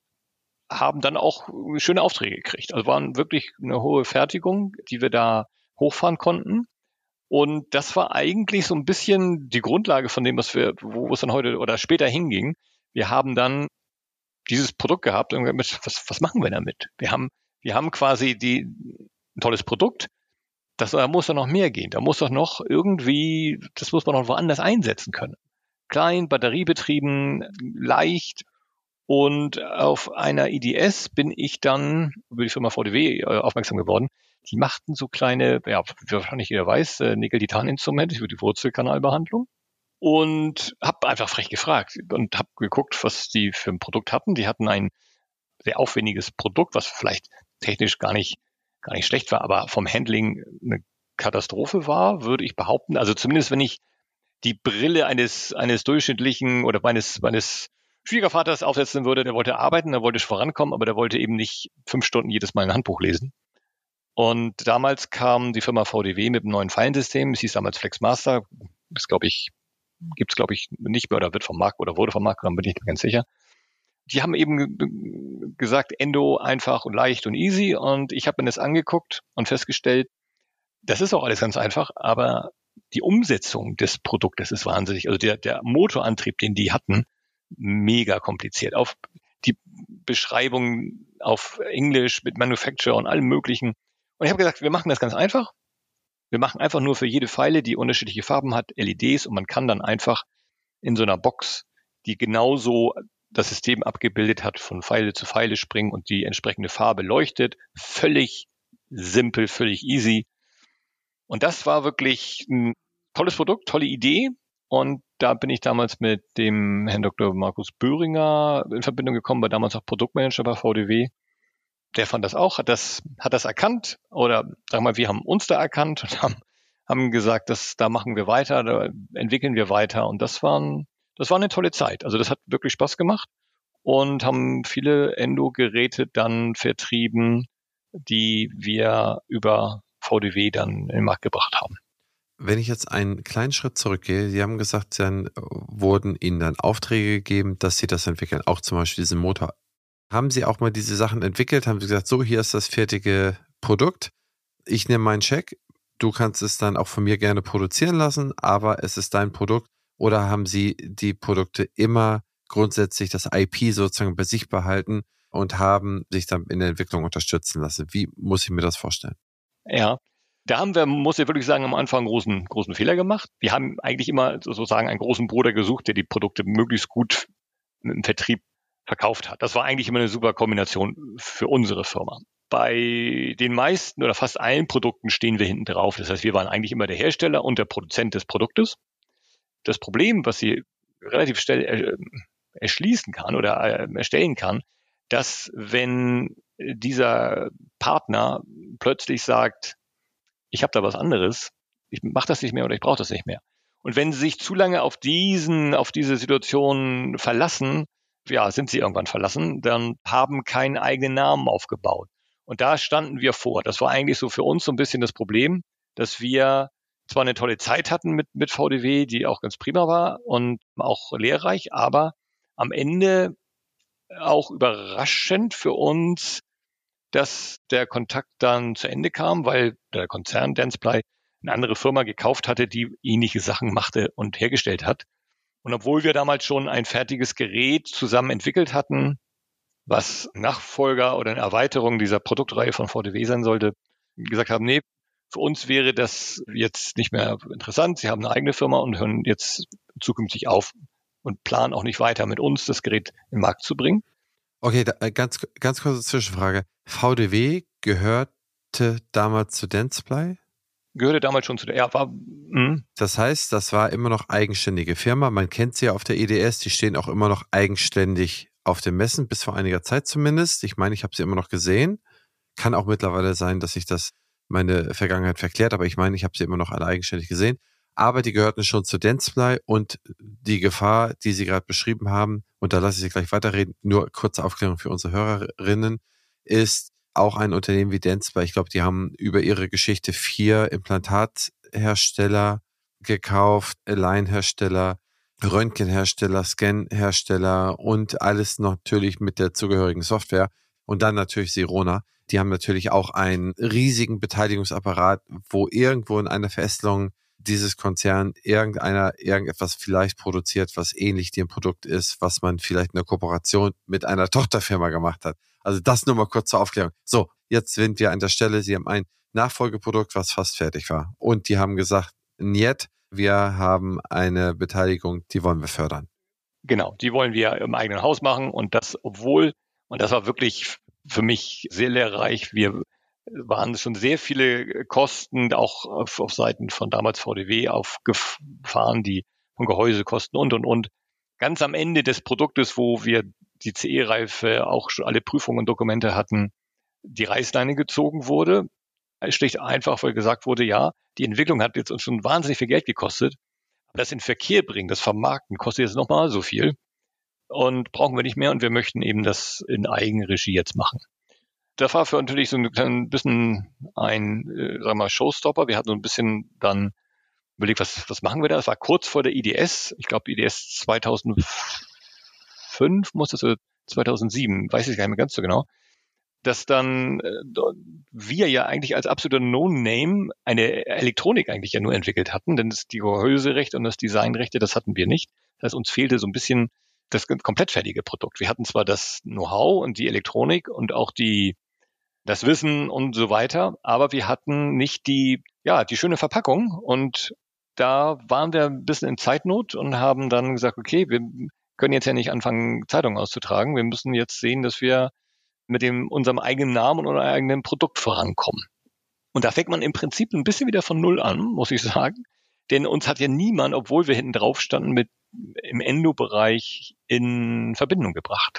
haben dann auch schöne Aufträge gekriegt. Also waren wirklich eine hohe Fertigung, die wir da hochfahren konnten. Und das war eigentlich so ein bisschen die Grundlage von dem, was wir, wo es dann heute oder später hinging. Wir haben dann dieses Produkt gehabt und gesagt, was, was machen wir damit? Wir haben, wir haben quasi die, ein tolles Produkt. Das, da muss doch noch mehr gehen. Da muss doch noch irgendwie, das muss man noch woanders einsetzen können. Klein, batteriebetrieben, leicht. Und auf einer I D S bin ich dann über die Firma V D W aufmerksam geworden. Die machten so kleine, ja, wie wahrscheinlich jeder weiß, Nickel-Titan-Instrumente für die Wurzelkanalbehandlung. Und habe einfach frech gefragt und habe geguckt, was die für ein Produkt hatten. Die hatten ein sehr aufwendiges Produkt, was vielleicht technisch gar nicht, gar nicht schlecht war, aber vom Handling eine Katastrophe war, würde ich behaupten. Also zumindest, wenn ich die Brille eines, eines durchschnittlichen oder meines, meines Schwiegervaters aufsetzen würde, der wollte arbeiten, der wollte vorankommen, aber der wollte eben nicht fünf Stunden jedes Mal ein Handbuch lesen. Und damals kam die Firma V D W mit einem neuen Fallensystem, es hieß damals FlexMaster, das glaube ich, gibt es glaube ich nicht mehr oder wird vom Markt oder wurde vom Markt, dann bin ich nicht ganz sicher. Die haben eben gesagt, Endo einfach und leicht und easy und ich habe mir das angeguckt und festgestellt, das ist auch alles ganz einfach, aber die Umsetzung des Produktes ist wahnsinnig. Also der, der Motorantrieb, den die hatten, mega kompliziert. Auf die Beschreibung auf Englisch mit Manufacturer und allem Möglichen. Und ich habe gesagt, wir machen das ganz einfach. Wir machen einfach nur für jede Pfeile, die unterschiedliche Farben hat, L E Ds und man kann dann einfach in so einer Box, die genauso das System abgebildet hat, von Pfeile zu Pfeile springen und die entsprechende Farbe leuchtet. Völlig simpel, völlig easy. Und das war wirklich ein tolles Produkt, tolle Idee. Und da bin ich damals mit dem Herrn Doktor Markus Böhringer in Verbindung gekommen, war damals auch Produktmanager bei V D W. Der fand das auch, hat das, hat das erkannt oder sag mal, wir haben uns da erkannt und haben, haben gesagt, dass da machen wir weiter, da entwickeln wir weiter. Und das waren, das war eine tolle Zeit. Also das hat wirklich Spaß gemacht und haben viele Endo-Geräte dann vertrieben, die wir über V D W dann in den Markt gebracht haben. Wenn ich jetzt einen kleinen Schritt zurückgehe, Sie haben gesagt, dann wurden Ihnen dann Aufträge gegeben, dass Sie das entwickeln, auch zum Beispiel diesen Motor. Haben Sie auch mal diese Sachen entwickelt? Haben Sie gesagt, so, hier ist das fertige Produkt, ich nehme meinen Scheck, du kannst es dann auch von mir gerne produzieren lassen, aber es ist dein Produkt? Oder haben Sie die Produkte immer grundsätzlich das I P sozusagen bei sich behalten und haben sich dann in der Entwicklung unterstützen lassen? Wie muss ich mir das vorstellen? Ja, da haben wir, muss ich wirklich sagen, am Anfang einen großen, großen Fehler gemacht. Wir haben eigentlich immer sozusagen einen großen Bruder gesucht, der die Produkte möglichst gut im Vertrieb verkauft hat. Das war eigentlich immer eine super Kombination für unsere Firma. Bei den meisten oder fast allen Produkten stehen wir hinten drauf. Das heißt, wir waren eigentlich immer der Hersteller und der Produzent des Produktes. Das Problem, was sie relativ schnell erschließen kann oder erstellen kann, dass wenn dieser Partner plötzlich sagt, ich habe da was anderes, ich mache das nicht mehr oder ich brauche das nicht mehr. Und wenn sie sich zu lange auf diesen, auf diese Situation verlassen, ja, sind sie irgendwann verlassen, dann haben keinen eigenen Namen aufgebaut. Und da standen wir vor. Das war eigentlich so für uns so ein bisschen das Problem, dass wir zwar eine tolle Zeit hatten mit, mit V D W, die auch ganz prima war und auch lehrreich, aber am Ende auch überraschend für uns, dass der Kontakt dann zu Ende kam, weil der Konzern Dentsply eine andere Firma gekauft hatte, die ähnliche Sachen machte und hergestellt hat. Und obwohl wir damals schon ein fertiges Gerät zusammen entwickelt hatten, was Nachfolger oder eine Erweiterung dieser Produktreihe von V D W sein sollte, gesagt haben, nee, für uns wäre das jetzt nicht mehr interessant. Sie haben eine eigene Firma und hören jetzt zukünftig auf und planen auch nicht weiter mit uns, das Gerät in den Markt zu bringen. Okay, da, ganz, ganz kurze Zwischenfrage. V D W gehörte damals zu Dentsply? Gehörte damals schon zu der, ja, war, mh. Das heißt, das war immer noch eigenständige Firma. Man kennt sie ja auf der I D S, die stehen auch immer noch eigenständig auf den Messen, bis vor einiger Zeit zumindest. Ich meine, ich habe sie immer noch gesehen. Kann auch mittlerweile sein, dass sich das meine Vergangenheit verklärt, aber ich meine, ich habe sie immer noch alle eigenständig gesehen. Aber die gehörten schon zu Dentsply und die Gefahr, die Sie gerade beschrieben haben, und da lasse ich Sie gleich weiterreden, nur kurze Aufklärung für unsere Hörerinnen, ist auch ein Unternehmen wie Dentsply. Ich glaube, die haben über ihre Geschichte vier Implantathersteller gekauft, Align-Hersteller, Röntgenhersteller, Scan-Hersteller und alles natürlich mit der zugehörigen Software. Und dann natürlich Sirona. Die haben natürlich auch einen riesigen Beteiligungsapparat, wo irgendwo in einer Verästelung dieses Konzern irgendeiner irgendetwas vielleicht produziert, was ähnlich dem Produkt ist, was man vielleicht in der Kooperation mit einer Tochterfirma gemacht hat. Also das nur mal kurz zur Aufklärung. So, jetzt sind wir an der Stelle. Sie haben ein Nachfolgeprodukt, was fast fertig war. Und die haben gesagt, niet, wir haben eine Beteiligung, die wollen wir fördern. Genau, die wollen wir im eigenen Haus machen. Und das, obwohl, und das war wirklich für mich sehr lehrreich, wir waren schon sehr viele Kosten auch auf, auf Seiten von damals V D W aufgefahren, die von Gehäusekosten und, und, und. Ganz am Ende des Produktes, wo wir die C E-Reife auch schon alle Prüfungen und Dokumente hatten, die Reißleine gezogen wurde. Schlicht einfach, weil gesagt wurde, ja, die Entwicklung hat jetzt uns schon wahnsinnig viel Geld gekostet. Aber das in Verkehr bringen, das Vermarkten kostet jetzt nochmal so viel. Und brauchen wir nicht mehr und wir möchten eben das in Eigenregie jetzt machen. Das war für uns natürlich so ein bisschen ein, äh, sagen wir mal, Showstopper. Wir hatten so ein bisschen dann überlegt, was, was machen wir da? Das war kurz vor der I D S. Ich glaube, I D S zweitausendfünf muss das, oder zweitausendsieben, weiß ich gar nicht mehr ganz so genau. Dass dann äh, wir ja eigentlich als absoluter No-Name eine Elektronik eigentlich ja nur entwickelt hatten, denn das die Gehäuserechte und das Designrechte, das hatten wir nicht. Das heißt, uns fehlte so ein bisschen das komplett fertige Produkt. Wir hatten zwar das Know-how und die Elektronik und auch die das Wissen und so weiter, aber wir hatten nicht die, ja, die schöne Verpackung und da waren wir ein bisschen in Zeitnot und haben dann gesagt, okay, wir können jetzt ja nicht anfangen, Zeitungen auszutragen. Wir müssen jetzt sehen, dass wir mit dem, unserem eigenen Namen und unserem eigenen Produkt vorankommen. Und da fängt man im Prinzip ein bisschen wieder von Null an, muss ich sagen. Denn uns hat ja niemand, obwohl wir hinten drauf standen, mit im Endo-Bereich in Verbindung gebracht.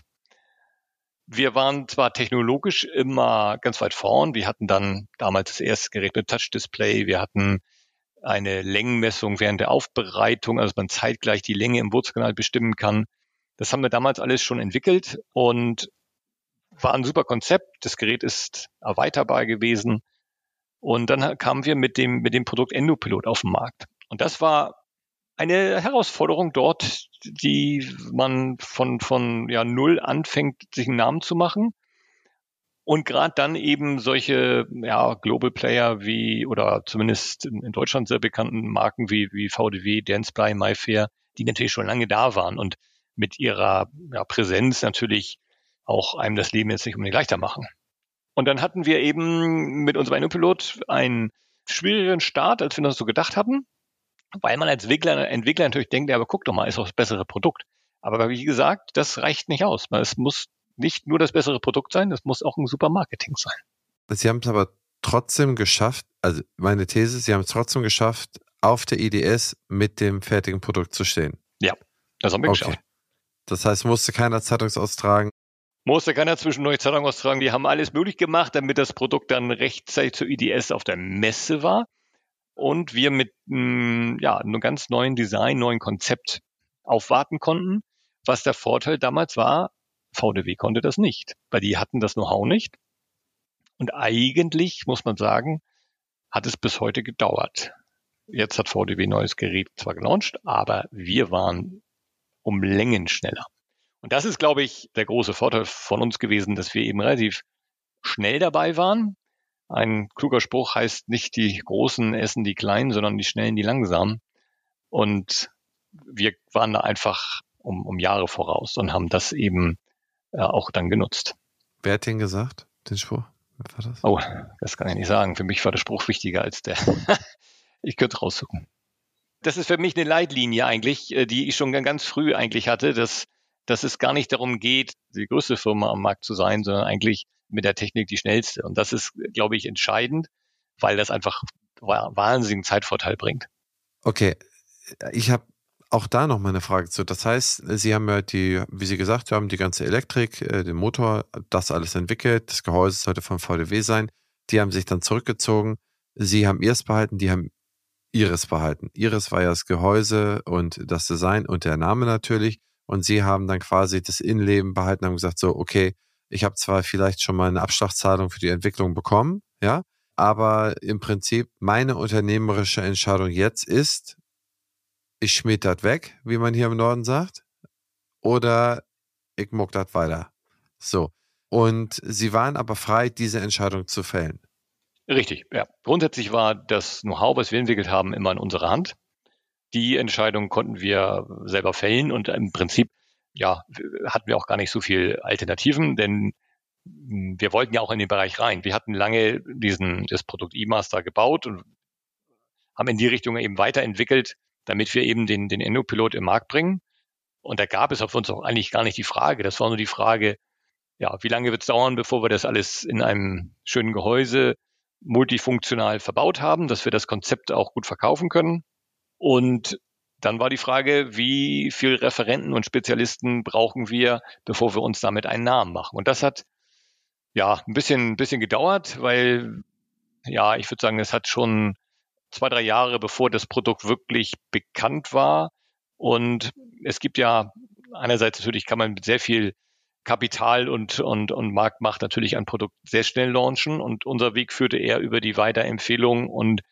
Wir waren zwar technologisch immer ganz weit vorn. Wir hatten dann damals das erste Gerät mit Touch-Display. Wir hatten eine Längenmessung während der Aufbereitung, also dass man zeitgleich die Länge im Wurzelkanal bestimmen kann. Das haben wir damals alles schon entwickelt und war ein super Konzept. Das Gerät ist erweiterbar gewesen. Und dann kamen wir mit dem, mit dem Produkt EndoPilot auf den Markt. Und das war eine Herausforderung dort, die man von, von ja, null anfängt, sich einen Namen zu machen. Und gerade dann eben solche ja, Global Player wie, oder zumindest in, in Deutschland sehr bekannten Marken wie, wie V D W, Dentsply, MyFair, die natürlich schon lange da waren und mit ihrer ja, Präsenz natürlich auch einem das Leben jetzt nicht unbedingt leichter machen. Und dann hatten wir eben mit unserem EndoPilot einen schwierigeren Start, als wir das so gedacht hatten, weil man als Entwickler, Entwickler natürlich denkt, ja, aber guck doch mal, ist doch das bessere Produkt. Aber wie gesagt, das reicht nicht aus. Es muss nicht nur das bessere Produkt sein, das muss auch ein super Marketing sein. Sie haben es aber trotzdem geschafft, also meine These, Sie haben es trotzdem geschafft, auf der I D S mit dem fertigen Produkt zu stehen. Ja, das haben wir okay. geschafft. Das heißt, musste keiner Zeitungsaustragen? Musste keiner zwischendurch Zeitung austragen. Die haben alles möglich gemacht, damit das Produkt dann rechtzeitig zur I D S auf der Messe war. Und wir mit mh, ja, einem ganz neuen Design, neuen Konzept aufwarten konnten. Was der Vorteil damals war, V D W konnte das nicht, weil die hatten das Know-how nicht. Und eigentlich, muss man sagen, hat es bis heute gedauert. Jetzt hat V D W ein neues Gerät zwar gelauncht, aber wir waren um Längen schneller. Und das ist, glaube ich, der große Vorteil von uns gewesen, dass wir eben relativ schnell dabei waren. Ein kluger Spruch heißt nicht, die Großen essen die Kleinen, sondern die Schnellen die Langsamen. Und wir waren da einfach um, um Jahre voraus und haben das eben äh, auch dann genutzt. Wer hat den gesagt, den Spruch? Wer war das? Oh, das kann ich nicht sagen. Für mich war der Spruch wichtiger als der. Ich könnte raussuchen. Das ist für mich eine Leitlinie eigentlich, die ich schon ganz früh eigentlich hatte, dass, dass es gar nicht darum geht, die größte Firma am Markt zu sein, sondern eigentlich mit der Technik die schnellste. Und das ist, glaube ich, entscheidend, weil das einfach wahnsinnigen Zeitvorteil bringt. Okay, ich habe auch da noch mal eine Frage zu. Das heißt, Sie haben ja die, wie Sie gesagt haben, die ganze Elektrik, den Motor, das alles entwickelt. Das Gehäuse sollte von V D W sein. Die haben sich dann zurückgezogen. Sie haben ihrs behalten, die haben ihres behalten. Ihres war ja das Gehäuse und das Design und der Name natürlich. Und Sie haben dann quasi das Innenleben behalten und haben gesagt, so, okay, ich habe zwar vielleicht schon mal eine Abschlagszahlung für die Entwicklung bekommen, ja, aber im Prinzip meine unternehmerische Entscheidung jetzt ist, ich schmied das weg, wie man hier im Norden sagt, oder ich muck das weiter. So. Und Sie waren aber frei, diese Entscheidung zu fällen. Richtig, ja. Grundsätzlich war das Know-how, was wir entwickelt haben, immer in unserer Hand. Die Entscheidung konnten wir selber fällen und im Prinzip, ja, hatten wir auch gar nicht so viel Alternativen, denn wir wollten ja auch in den Bereich rein. Wir hatten lange diesen, das Produkt eMaster gebaut und haben in die Richtung eben weiterentwickelt, damit wir eben den, den Endopilot im Markt bringen. Und da gab es auf uns auch eigentlich gar nicht die Frage. Das war nur die Frage, ja, wie lange wird es dauern, bevor wir das alles in einem schönen Gehäuse multifunktional verbaut haben, dass wir das Konzept auch gut verkaufen können. Und dann war die Frage, wie viele Referenten und Spezialisten brauchen wir, bevor wir uns damit einen Namen machen. Und das hat ja ein bisschen, ein bisschen gedauert, weil ja, ich würde sagen, es hat schon zwei, drei Jahre, bevor das Produkt wirklich bekannt war. Und es gibt ja einerseits natürlich kann man mit sehr viel Kapital und, und, und Marktmacht natürlich ein Produkt sehr schnell launchen. Und unser Weg führte eher über die Weiterempfehlung und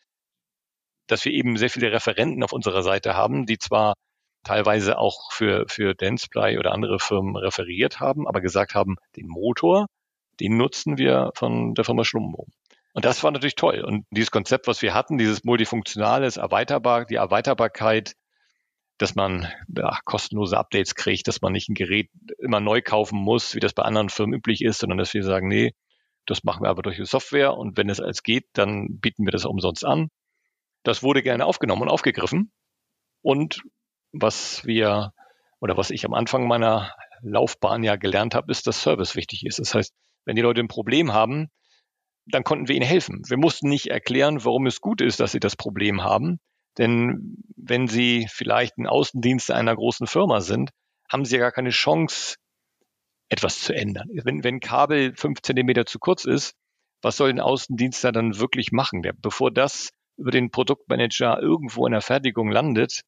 dass wir eben sehr viele Referenten auf unserer Seite haben, die zwar teilweise auch für, für Dentsply oder andere Firmen referiert haben, aber gesagt haben, den Motor, den nutzen wir von der Firma Schlumbohm. Und das war natürlich toll. Und dieses Konzept, was wir hatten, dieses multifunktionales, erweiterbar, die Erweiterbarkeit, dass man ja, kostenlose Updates kriegt, dass man nicht ein Gerät immer neu kaufen muss, wie das bei anderen Firmen üblich ist, sondern dass wir sagen, nee, das machen wir aber durch die Software und wenn es als geht, dann bieten wir das umsonst an. Das wurde gerne aufgenommen und aufgegriffen. Und was wir oder was ich am Anfang meiner Laufbahn ja gelernt habe, ist, dass Service wichtig ist. Das heißt, wenn die Leute ein Problem haben, dann konnten wir ihnen helfen. Wir mussten nicht erklären, warum es gut ist, dass sie das Problem haben. Denn wenn sie vielleicht ein Außendienst einer großen Firma sind, haben sie ja gar keine Chance, etwas zu ändern. Wenn, wenn Kabel fünf Zentimeter zu kurz ist, was soll ein Außendienstler dann wirklich machen? Der, bevor das über den Produktmanager irgendwo in der Fertigung landet,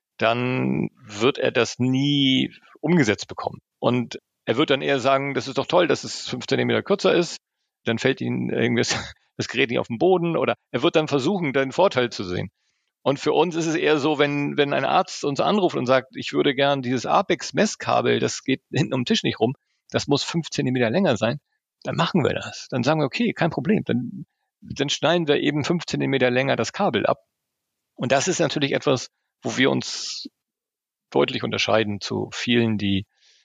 dann wird er das nie umgesetzt bekommen. Und er wird dann eher sagen, das ist doch toll, dass es fünf Zentimeter kürzer ist. Dann fällt ihm irgendwas, das Gerät nicht auf den Boden oder er wird dann versuchen, den Vorteil zu sehen. Und für uns ist es eher so, wenn, wenn ein Arzt uns anruft und sagt, ich würde gern dieses Apex-Messkabel, das geht hinten um den Tisch nicht rum, das muss fünf Zentimeter länger sein, dann machen wir das. Dann sagen wir, okay, kein Problem. Dann, dann schneiden wir eben fünf Zentimeter länger das Kabel ab. Und das ist natürlich etwas, wo wir uns deutlich unterscheiden zu vielen, die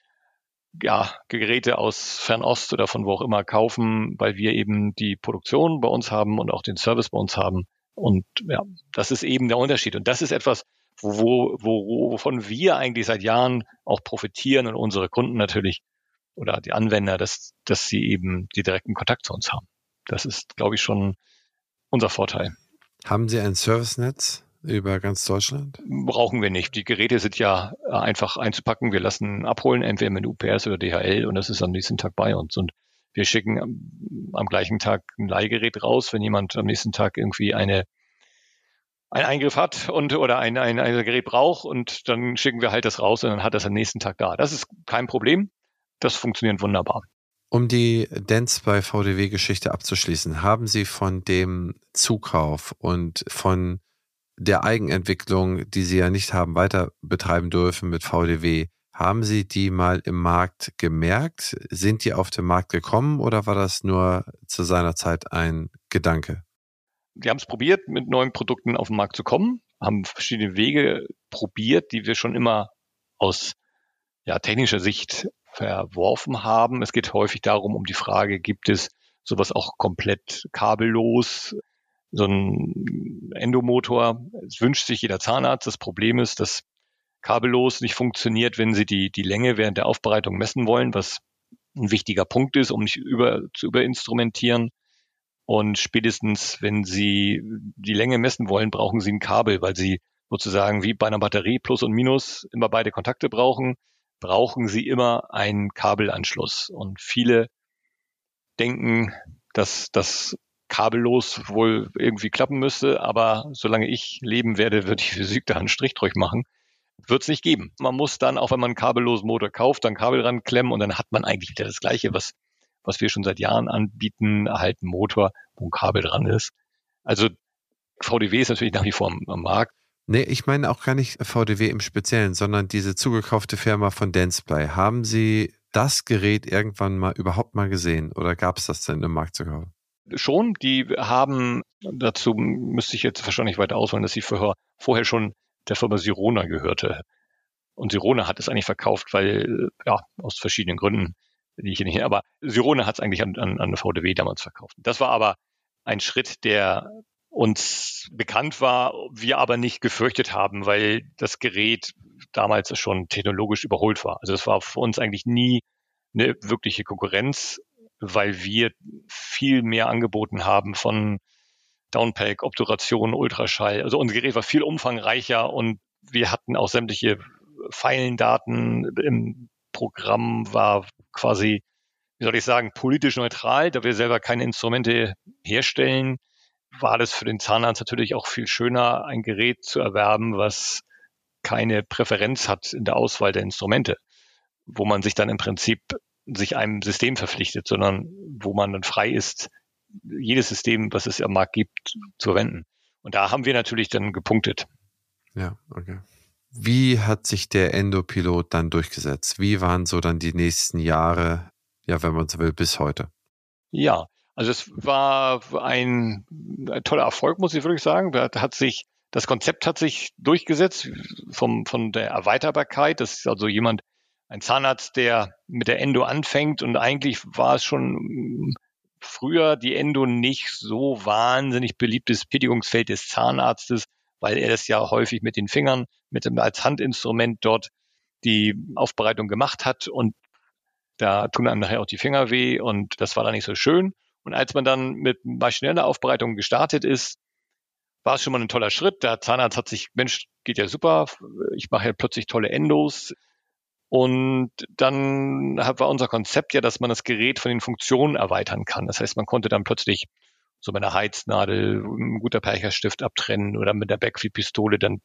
ja, Geräte aus Fernost oder von wo auch immer kaufen, weil wir eben die Produktion bei uns haben und auch den Service bei uns haben. Und ja, das ist eben der Unterschied. Und das ist etwas, wo, wo, wovon wir eigentlich seit Jahren auch profitieren und unsere Kunden natürlich oder die Anwender, dass, dass sie eben die direkten Kontakt zu uns haben. Das ist, glaube ich, schon unser Vorteil. Haben Sie ein Servicenetz über ganz Deutschland? Brauchen wir nicht. Die Geräte sind ja einfach einzupacken. Wir lassen abholen, entweder mit U P S oder D H L und das ist am nächsten Tag bei uns. Und wir schicken am, am gleichen Tag ein Leihgerät raus, wenn jemand am nächsten Tag irgendwie eine einen Eingriff hat und oder ein, ein, ein Gerät braucht und dann schicken wir halt das raus und dann hat das am nächsten Tag da. Das ist kein Problem. Das funktioniert wunderbar. Um die Dentsply V D W-Geschichte abzuschließen, haben Sie von dem Zukauf und von der Eigenentwicklung, die Sie ja nicht haben weiter betreiben dürfen mit V D W, haben Sie die mal im Markt gemerkt? Sind die auf den Markt gekommen oder war das nur zu seiner Zeit ein Gedanke? Wir haben es probiert, mit neuen Produkten auf den Markt zu kommen. haben verschiedene Wege probiert, die wir schon immer aus ja, technischer Sicht verworfen haben. Es geht häufig darum, um die Frage, gibt es sowas auch komplett kabellos, so ein Endomotor. Es wünscht sich jeder Zahnarzt. Das Problem ist, dass kabellos nicht funktioniert, wenn Sie die, die Länge während der Aufbereitung messen wollen, was ein wichtiger Punkt ist, um nicht über, zu überinstrumentieren. Und spätestens, wenn Sie die Länge messen wollen, brauchen Sie ein Kabel, weil Sie sozusagen wie bei einer Batterie Plus und Minus immer beide Kontakte brauchen, brauchen Sie immer einen Kabelanschluss. Und viele denken, dass das kabellos wohl irgendwie klappen müsste, aber solange ich leben werde, wird die Physik da einen Strich durch machen. Wird es nicht geben. Man muss dann, auch wenn man einen kabellosen Motor kauft, dann Kabel ranklemmen und dann hat man eigentlich wieder das Gleiche, was, was wir schon seit Jahren anbieten, halt einen Motor, wo ein Kabel dran ist. Also V D W ist natürlich nach wie vor am, am Markt. Nee, ich meine auch gar nicht V D W im Speziellen, sondern diese zugekaufte Firma von Dentsply. Haben Sie das Gerät irgendwann mal überhaupt mal gesehen oder gab es das denn im Markt zu kaufen? Schon, die haben, dazu müsste ich jetzt wahrscheinlich weiter ausholen, dass sie vorher, vorher schon der Firma Sirona gehörte. Und Sirona hat es eigentlich verkauft, weil, ja, aus verschiedenen Gründen, die ich hier nicht, aber Sirona hat es eigentlich an, an, an V D W damals verkauft. Das war aber ein Schritt, der uns bekannt war, wir aber nicht gefürchtet haben, weil das Gerät damals schon technologisch überholt war. Also es war für uns eigentlich nie eine wirkliche Konkurrenz, weil wir viel mehr angeboten haben von Downpack, Obturation, Ultraschall. Also unser Gerät war viel umfangreicher und wir hatten auch sämtliche Feilendaten im Programm, war quasi, wie soll ich sagen, politisch neutral, da wir selber keine Instrumente herstellen, war das für den Zahnarzt natürlich auch viel schöner, ein Gerät zu erwerben, was keine Präferenz hat in der Auswahl der Instrumente, wo man sich dann im Prinzip sich einem System verpflichtet, sondern wo man dann frei ist, jedes System, was es am Markt gibt, zu verwenden. Und da haben wir natürlich dann gepunktet. Ja, okay. Wie hat sich der Endopilot dann durchgesetzt? Wie waren so dann die nächsten Jahre, ja, wenn man so will, bis heute? Ja, also es war ein, ein toller Erfolg, muss ich wirklich sagen. Da hat sich, das Konzept hat sich durchgesetzt vom, von der Erweiterbarkeit. Das ist also jemand, ein Zahnarzt, der mit der Endo anfängt und eigentlich war es schon früher die Endo nicht so wahnsinnig beliebtes Tätigungsfeld des Zahnarztes, weil er das ja häufig mit den Fingern, mit dem, als Handinstrument dort die Aufbereitung gemacht hat und da tun einem nachher auch die Finger weh und das war dann nicht so schön. Und als man dann mit maschineller Aufbereitung gestartet ist, war es schon mal ein toller Schritt. Der Zahnarzt hat sich, Mensch, geht ja super, ich mache ja plötzlich tolle Endos. Und dann war unser Konzept ja, dass man das Gerät von den Funktionen erweitern kann. Das heißt, man konnte dann plötzlich so mit einer Heiznadel, ein guter Percherstift abtrennen oder mit der Backfeed-Pistole dann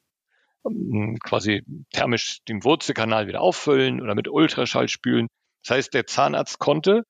quasi thermisch den Wurzelkanal wieder auffüllen oder mit Ultraschall spülen. Das heißt, der Zahnarzt konnte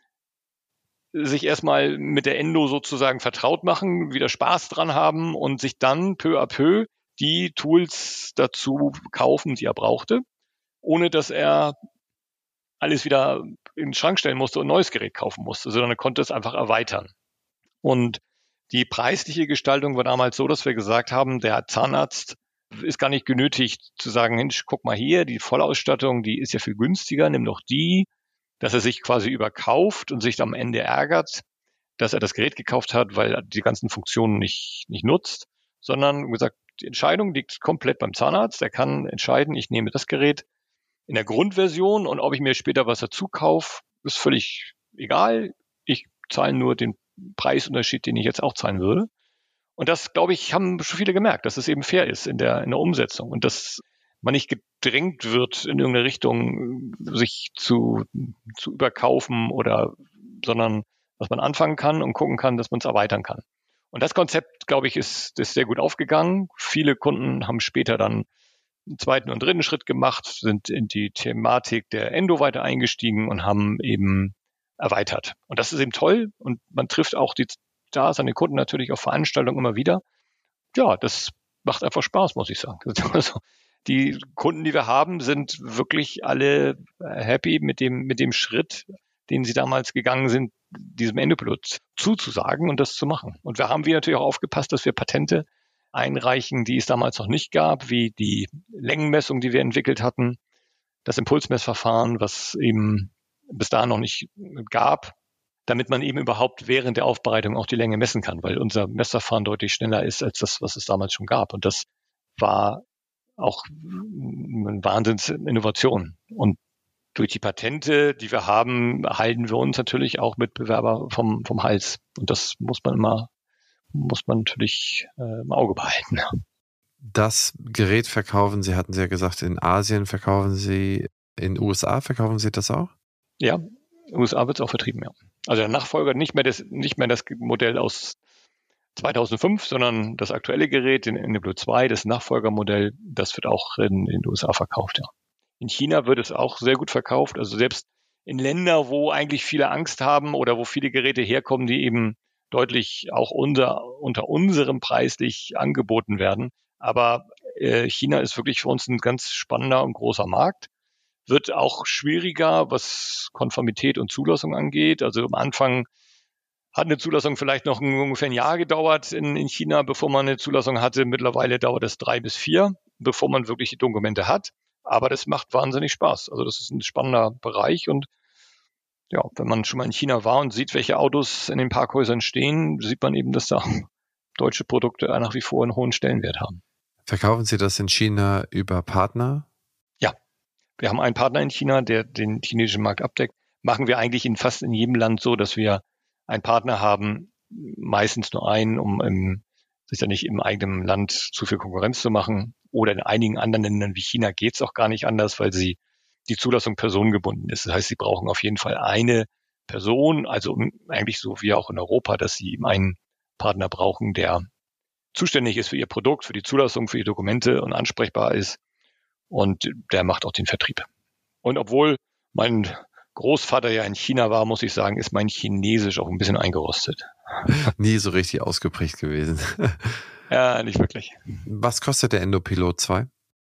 sich erstmal mit der Endo sozusagen vertraut machen, wieder Spaß dran haben und sich dann peu à peu die Tools dazu kaufen, die er brauchte, ohne dass er alles wieder in den Schrank stellen musste und ein neues Gerät kaufen musste, sondern er konnte es einfach erweitern. Und die preisliche Gestaltung war damals so, dass wir gesagt haben, der Zahnarzt ist gar nicht genötigt zu sagen, Mensch, guck mal hier, die Vollausstattung, die ist ja viel günstiger, nimm doch die, dass er sich quasi überkauft und sich am Ende ärgert, dass er das Gerät gekauft hat, weil er die ganzen Funktionen nicht, nicht nutzt, sondern wie gesagt, die Entscheidung liegt komplett beim Zahnarzt. Er kann entscheiden, ich nehme das Gerät in der Grundversion und ob ich mir später was dazu kaufe, ist völlig egal. Ich zahle nur den Preisunterschied, den ich jetzt auch zahlen würde. Und das, glaube ich, haben schon viele gemerkt, dass es eben fair ist in der, in der Umsetzung und dass man nicht gedrängt wird, in irgendeine Richtung sich zu, zu überkaufen oder, sondern dass man anfangen kann und gucken kann, dass man es erweitern kann. Und das Konzept, glaube ich, ist, ist sehr gut aufgegangen. Viele Kunden haben später dann einen zweiten und dritten Schritt gemacht, sind in die Thematik der Endo weiter eingestiegen und haben eben erweitert. Und das ist eben toll und man trifft auch die, da seine Kunden natürlich auf Veranstaltungen immer wieder. Ja, das macht einfach Spaß, muss ich sagen. Also, die Kunden, die wir haben, sind wirklich alle happy mit dem, mit dem Schritt, den sie damals gegangen sind, diesem Endopilot zuzusagen und das zu machen. Und wir haben wir natürlich auch aufgepasst, dass wir Patente einreichen, die es damals noch nicht gab, wie die Längenmessung, die wir entwickelt hatten, das Impulsmessverfahren, was eben bis dahin noch nicht gab, damit man eben überhaupt während der Aufbereitung auch die Länge messen kann, weil unser Messverfahren deutlich schneller ist als das, was es damals schon gab. Und das war auch eine Wahnsinnsinnovation. Und durch die Patente, die wir haben, halten wir uns natürlich auch Mitbewerber vom, vom Hals. Und das muss man immer, muss man natürlich äh, im Auge behalten. Das Gerät verkaufen Sie, hatten Sie ja gesagt, in Asien verkaufen Sie, in den U S A verkaufen Sie das auch? Ja, in den U S A wird es auch vertrieben, ja. Also der Nachfolger, nicht mehr das, nicht mehr das Modell aus zweitausendfünf, sondern das aktuelle Gerät, den Endoplot zwei, das Nachfolgermodell, das wird auch in, in den U S A verkauft, ja. In China wird es auch sehr gut verkauft. Also selbst in Ländern, wo eigentlich viele Angst haben oder wo viele Geräte herkommen, die eben deutlich auch unter, unter unserem preislich angeboten werden. Aber äh, China ist wirklich für uns ein ganz spannender und großer Markt. Wird auch schwieriger, was Konformität und Zulassung angeht. Also am Anfang hat eine Zulassung vielleicht noch ein, ungefähr ein Jahr gedauert in, in China, bevor man eine Zulassung hatte. Mittlerweile dauert es drei bis vier, bevor man wirklich die Dokumente hat. Aber das macht wahnsinnig Spaß. Also das ist ein spannender Bereich. Und ja, wenn man schon mal in China war und sieht, welche Autos in den Parkhäusern stehen, sieht man eben, dass da deutsche Produkte nach wie vor einen hohen Stellenwert haben. Verkaufen Sie das in China über Partner? Ja, wir haben einen Partner in China, der den chinesischen Markt abdeckt. Machen wir eigentlich in fast in jedem Land so, dass wir einen Partner haben, meistens nur einen, um im, sich ja nicht im eigenen Land zu viel Konkurrenz zu machen. Oder in einigen anderen Ländern wie China geht es auch gar nicht anders, weil sie die Zulassung personengebunden ist. Das heißt, sie brauchen auf jeden Fall eine Person, also eigentlich so wie auch in Europa, dass sie einen Partner brauchen, der zuständig ist für ihr Produkt, für die Zulassung, für die Dokumente und ansprechbar ist. Und der macht auch den Vertrieb. Und obwohl mein Großvater ja in China war, muss ich sagen, ist mein Chinesisch auch ein bisschen eingerostet. Nie so richtig ausgeprägt gewesen. Ja, nicht wirklich. Was kostet der Endopilot zwei?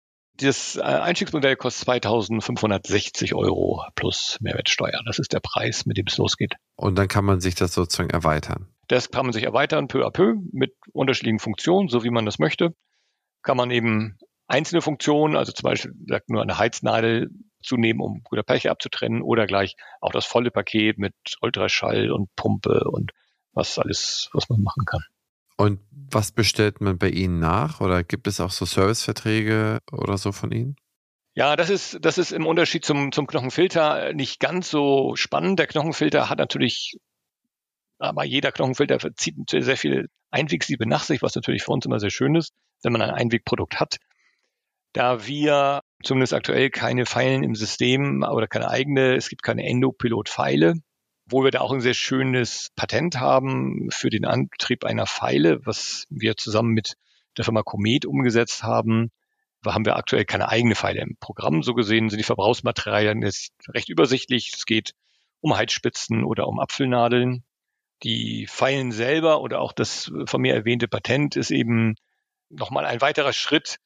Das Einstiegsmodell kostet zweitausendfünfhundertsechzig Euro plus Mehrwertsteuer. Das ist der Preis, mit dem es losgeht. Und dann kann man sich das sozusagen erweitern. Das kann man sich erweitern, peu à peu, mit unterschiedlichen Funktionen, so wie man das möchte. Kann man eben einzelne Funktionen, also zum Beispiel sagt nur eine Heiznadel zunehmen, um Gut oder Pech abzutrennen, oder gleich auch das volle Paket mit Ultraschall und Pumpe und was alles, was man machen kann. Und was bestellt man bei Ihnen nach? Oder gibt es auch so Serviceverträge oder so von Ihnen? Ja, das ist, das ist im Unterschied zum, zum Knochenfilter nicht ganz so spannend. Der Knochenfilter hat natürlich, aber jeder Knochenfilter zieht sehr viel Einwegsiebe nach sich, was natürlich für uns immer sehr schön ist, wenn man ein Einwegprodukt hat. Da wir zumindest aktuell keine Pfeilen im System oder keine eigene, es gibt keine Endopilot-Pfeile, wo wir da auch ein sehr schönes Patent haben für den Antrieb einer Pfeile, was wir zusammen mit der Firma Comet umgesetzt haben. Da haben wir aktuell keine eigene Pfeile im Programm. So gesehen sind die Verbrauchsmaterialien jetzt recht übersichtlich. Es geht um Heizspitzen oder um Apfelnadeln. Die Pfeilen selber oder auch das von mir erwähnte Patent ist eben nochmal ein weiterer Schritt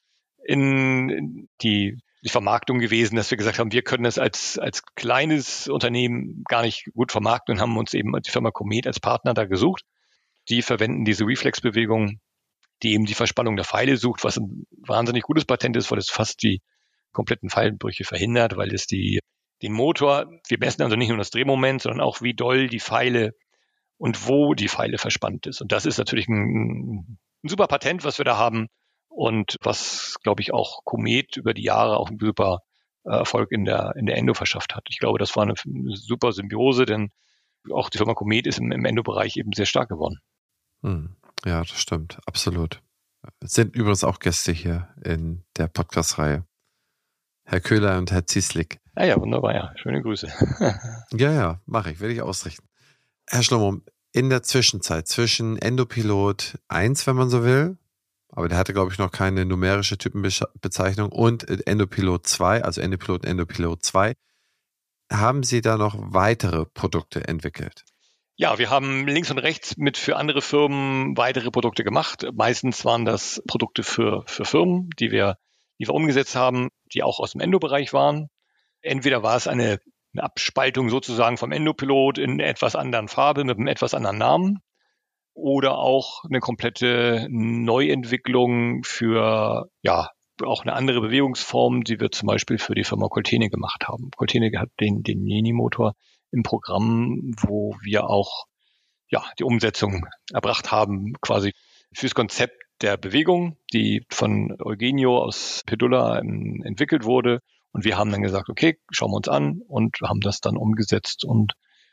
in die die Vermarktung gewesen, dass wir gesagt haben, wir können das als, als kleines Unternehmen gar nicht gut vermarkten und haben uns eben die Firma Comet als Partner da gesucht. Die verwenden diese Reflexbewegung, die eben die Verspannung der Pfeile sucht, was ein wahnsinnig gutes Patent ist, weil es fast die kompletten Pfeilbrüche verhindert, weil es die, den Motor, wir messen also nicht nur das Drehmoment, sondern auch wie doll die Pfeile und wo die Pfeile verspannt ist. Und das ist natürlich ein, ein super Patent, was wir da haben. Und was, glaube ich, auch Comet über die Jahre auch einen super äh, Erfolg in der, in der Endo verschafft hat. Ich glaube, das war eine, eine super Symbiose, denn auch die Firma Comet ist im, im Endo-Bereich eben sehr stark geworden. Hm. Ja, das stimmt. Absolut. Es sind übrigens auch Gäste hier in der Podcast-Reihe. Herr Köhler und Herr Zieslik. Ja, ja, wunderbar, ja. Schöne Grüße. Ja, ja, mache ich. Werde ich ausrichten. Herr Schlommo, in der Zwischenzeit zwischen Endopilot eins, wenn man so will, aber der hatte, glaube ich, noch keine numerische Typenbezeichnung, und Endopilot zwei, also Endopilot und Endopilot zwei. Haben Sie da noch weitere Produkte entwickelt? Ja, wir haben links und rechts mit für andere Firmen weitere Produkte gemacht. Meistens waren das Produkte für, für Firmen, die wir, die wir umgesetzt haben, die auch aus dem Endo-Bereich waren. Entweder war es eine, eine Abspaltung sozusagen vom Endopilot in etwas anderen Farbe mit einem etwas anderen Namen. oder auch eine komplette Neuentwicklung für, ja, auch eine andere Bewegungsform, die wir zum Beispiel für die Firma Coltene gemacht haben. Coltene hat den, den Neni-Motor im Programm, wo wir auch, ja, die Umsetzung erbracht haben, quasi fürs Konzept der Bewegung, die von Eugenio aus Pedulla ähm, entwickelt wurde. Und wir haben dann gesagt, okay, schauen wir uns an und haben das dann umgesetzt und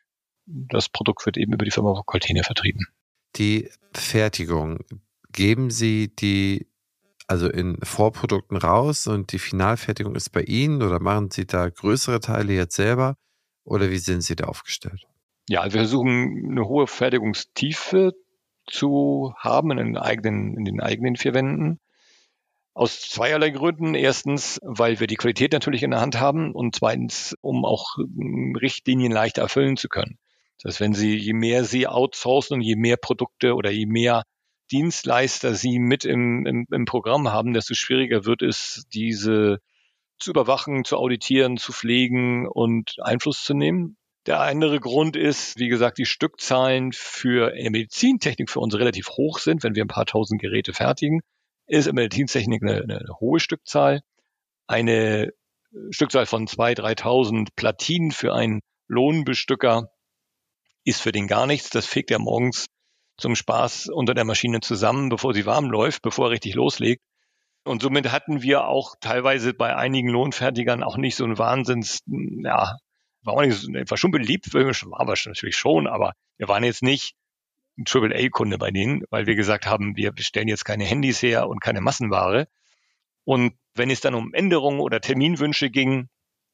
das Produkt wird eben über die Firma Coltene vertrieben. Die Fertigung, geben Sie die also in Vorprodukten raus und die Finalfertigung ist bei Ihnen oder machen Sie da größere Teile jetzt selber oder wie sind Sie da aufgestellt? Ja, wir versuchen eine hohe Fertigungstiefe zu haben in den eigenen, in den eigenen vier Wänden. Aus zweierlei Gründen. Erstens, weil wir die Qualität natürlich in der Hand haben und zweitens, um auch Richtlinien leichter erfüllen zu können. Das heißt, wenn Sie, je mehr Sie outsourcen und je mehr Produkte oder je mehr Dienstleister Sie mit im, im, im Programm haben, desto schwieriger wird es, diese zu überwachen, zu auditieren, zu pflegen und Einfluss zu nehmen. Der andere Grund ist, wie gesagt, die Stückzahlen für in der Medizintechnik für uns relativ hoch sind, wenn wir ein paar tausend Geräte fertigen. Ist in der Medizintechnik eine, eine hohe Stückzahl. Eine Stückzahl von zweitausend, dreitausend Platinen für einen Lohnbestücker ist für den gar nichts. Das fegt er morgens zum Spaß unter der Maschine zusammen, bevor sie warm läuft, bevor er richtig loslegt. Und somit hatten wir auch teilweise bei einigen Lohnfertigern auch nicht so ein Wahnsinns, ja, war auch nicht, war schon beliebt, war wir natürlich schon, aber wir waren jetzt nicht ein Triple A Kunde bei denen, weil wir gesagt haben, wir stellen jetzt keine Handys her und keine Massenware. Und wenn es dann um Änderungen oder Terminwünsche ging,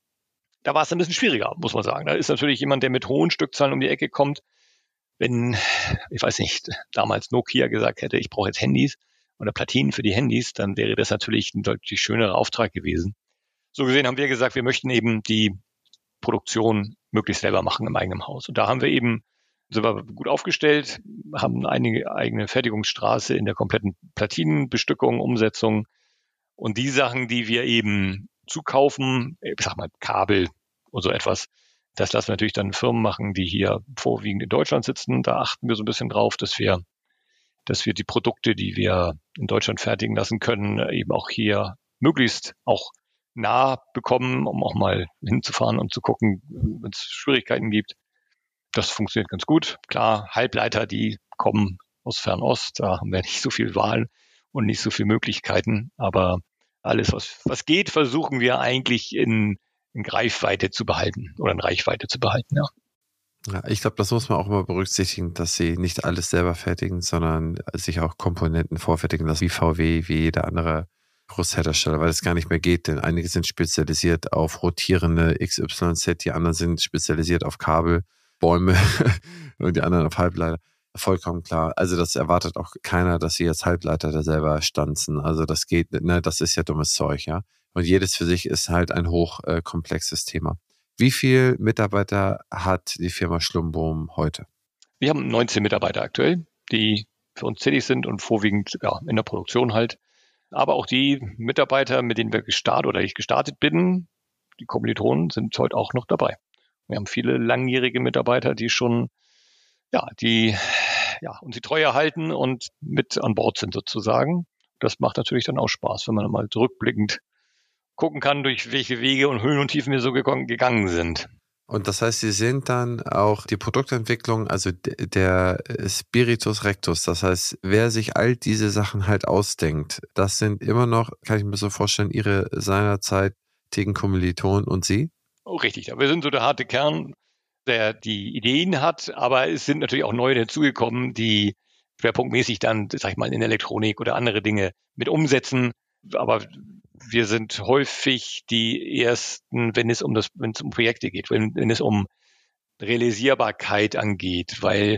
da war es ein bisschen schwieriger, muss man sagen. Da ist natürlich jemand, der mit hohen Stückzahlen um die Ecke kommt. Wenn, ich weiß nicht, damals Nokia gesagt hätte, ich brauche jetzt Handys oder Platinen für die Handys, dann wäre das natürlich ein deutlich schönerer Auftrag gewesen. So gesehen haben wir gesagt, wir möchten eben die Produktion möglichst selber machen im eigenen Haus. Und da haben wir eben, sind wir gut aufgestellt, haben eine eigene Fertigungsstraße in der kompletten Platinenbestückung, Umsetzung. Und die Sachen, die wir eben zukaufen, ich sag mal Kabel und so etwas, das lassen wir natürlich dann Firmen machen, die hier vorwiegend in Deutschland sitzen. Da achten wir so ein bisschen drauf, dass wir, dass wir die Produkte, die wir in Deutschland fertigen lassen können, eben auch hier möglichst auch nah bekommen, um auch mal hinzufahren und zu gucken, wenn es Schwierigkeiten gibt. Das funktioniert ganz gut. Klar, Halbleiter, die kommen aus Fernost, da haben wir nicht so viel Wahl und nicht so viele Möglichkeiten. Aber alles, was, was geht, versuchen wir eigentlich in, in Greifweite zu behalten oder in Reichweite zu behalten, ja. Ja, ich glaube, das muss man auch immer berücksichtigen, dass sie nicht alles selber fertigen, sondern sich auch Komponenten vorfertigen lassen, wie V W, wie jeder andere Großhersteller, weil es gar nicht mehr geht, denn einige sind spezialisiert auf rotierende X Y Z, die anderen sind spezialisiert auf Kabel, Bäume und die anderen auf Halbleiter. Vollkommen klar. Also das erwartet auch keiner, dass sie jetzt Halbleiter da selber stanzen. Also das geht, ne, das ist ja dummes Zeug, ja. Und jedes für sich ist halt ein hochkomplexes äh, Thema. Wie viele Mitarbeiter hat die Firma Schlumbohm heute? Wir haben neunzehn Mitarbeiter aktuell, die für uns tätig sind und vorwiegend ja, in der Produktion halt. Aber auch die Mitarbeiter, mit denen wir gestartet oder ich gestartet bin, die Kommilitonen sind heute auch noch dabei. Wir haben viele langjährige Mitarbeiter, die schon, ja, die, ja, uns die Treue halten und mit an Bord sind sozusagen. Das macht natürlich dann auch Spaß, wenn man mal zurückblickend gucken kann, durch welche Wege und Höhen und Tiefen wir so gegangen sind. Und das heißt, Sie sind dann auch die Produktentwicklung, also der Spiritus Rectus, das heißt, wer sich all diese Sachen halt ausdenkt, das sind immer noch, kann ich mir so vorstellen, Ihre seinerzeitigen Kommilitonen und Sie? Oh, richtig, wir sind so der harte Kern, der die Ideen hat, aber es sind natürlich auch neue dazugekommen, die schwerpunktmäßig dann, sag ich mal, in Elektronik oder andere Dinge mit umsetzen. Aber wir sind häufig die Ersten, wenn es um das, wenn es um Projekte geht, wenn, wenn es um Realisierbarkeit angeht, weil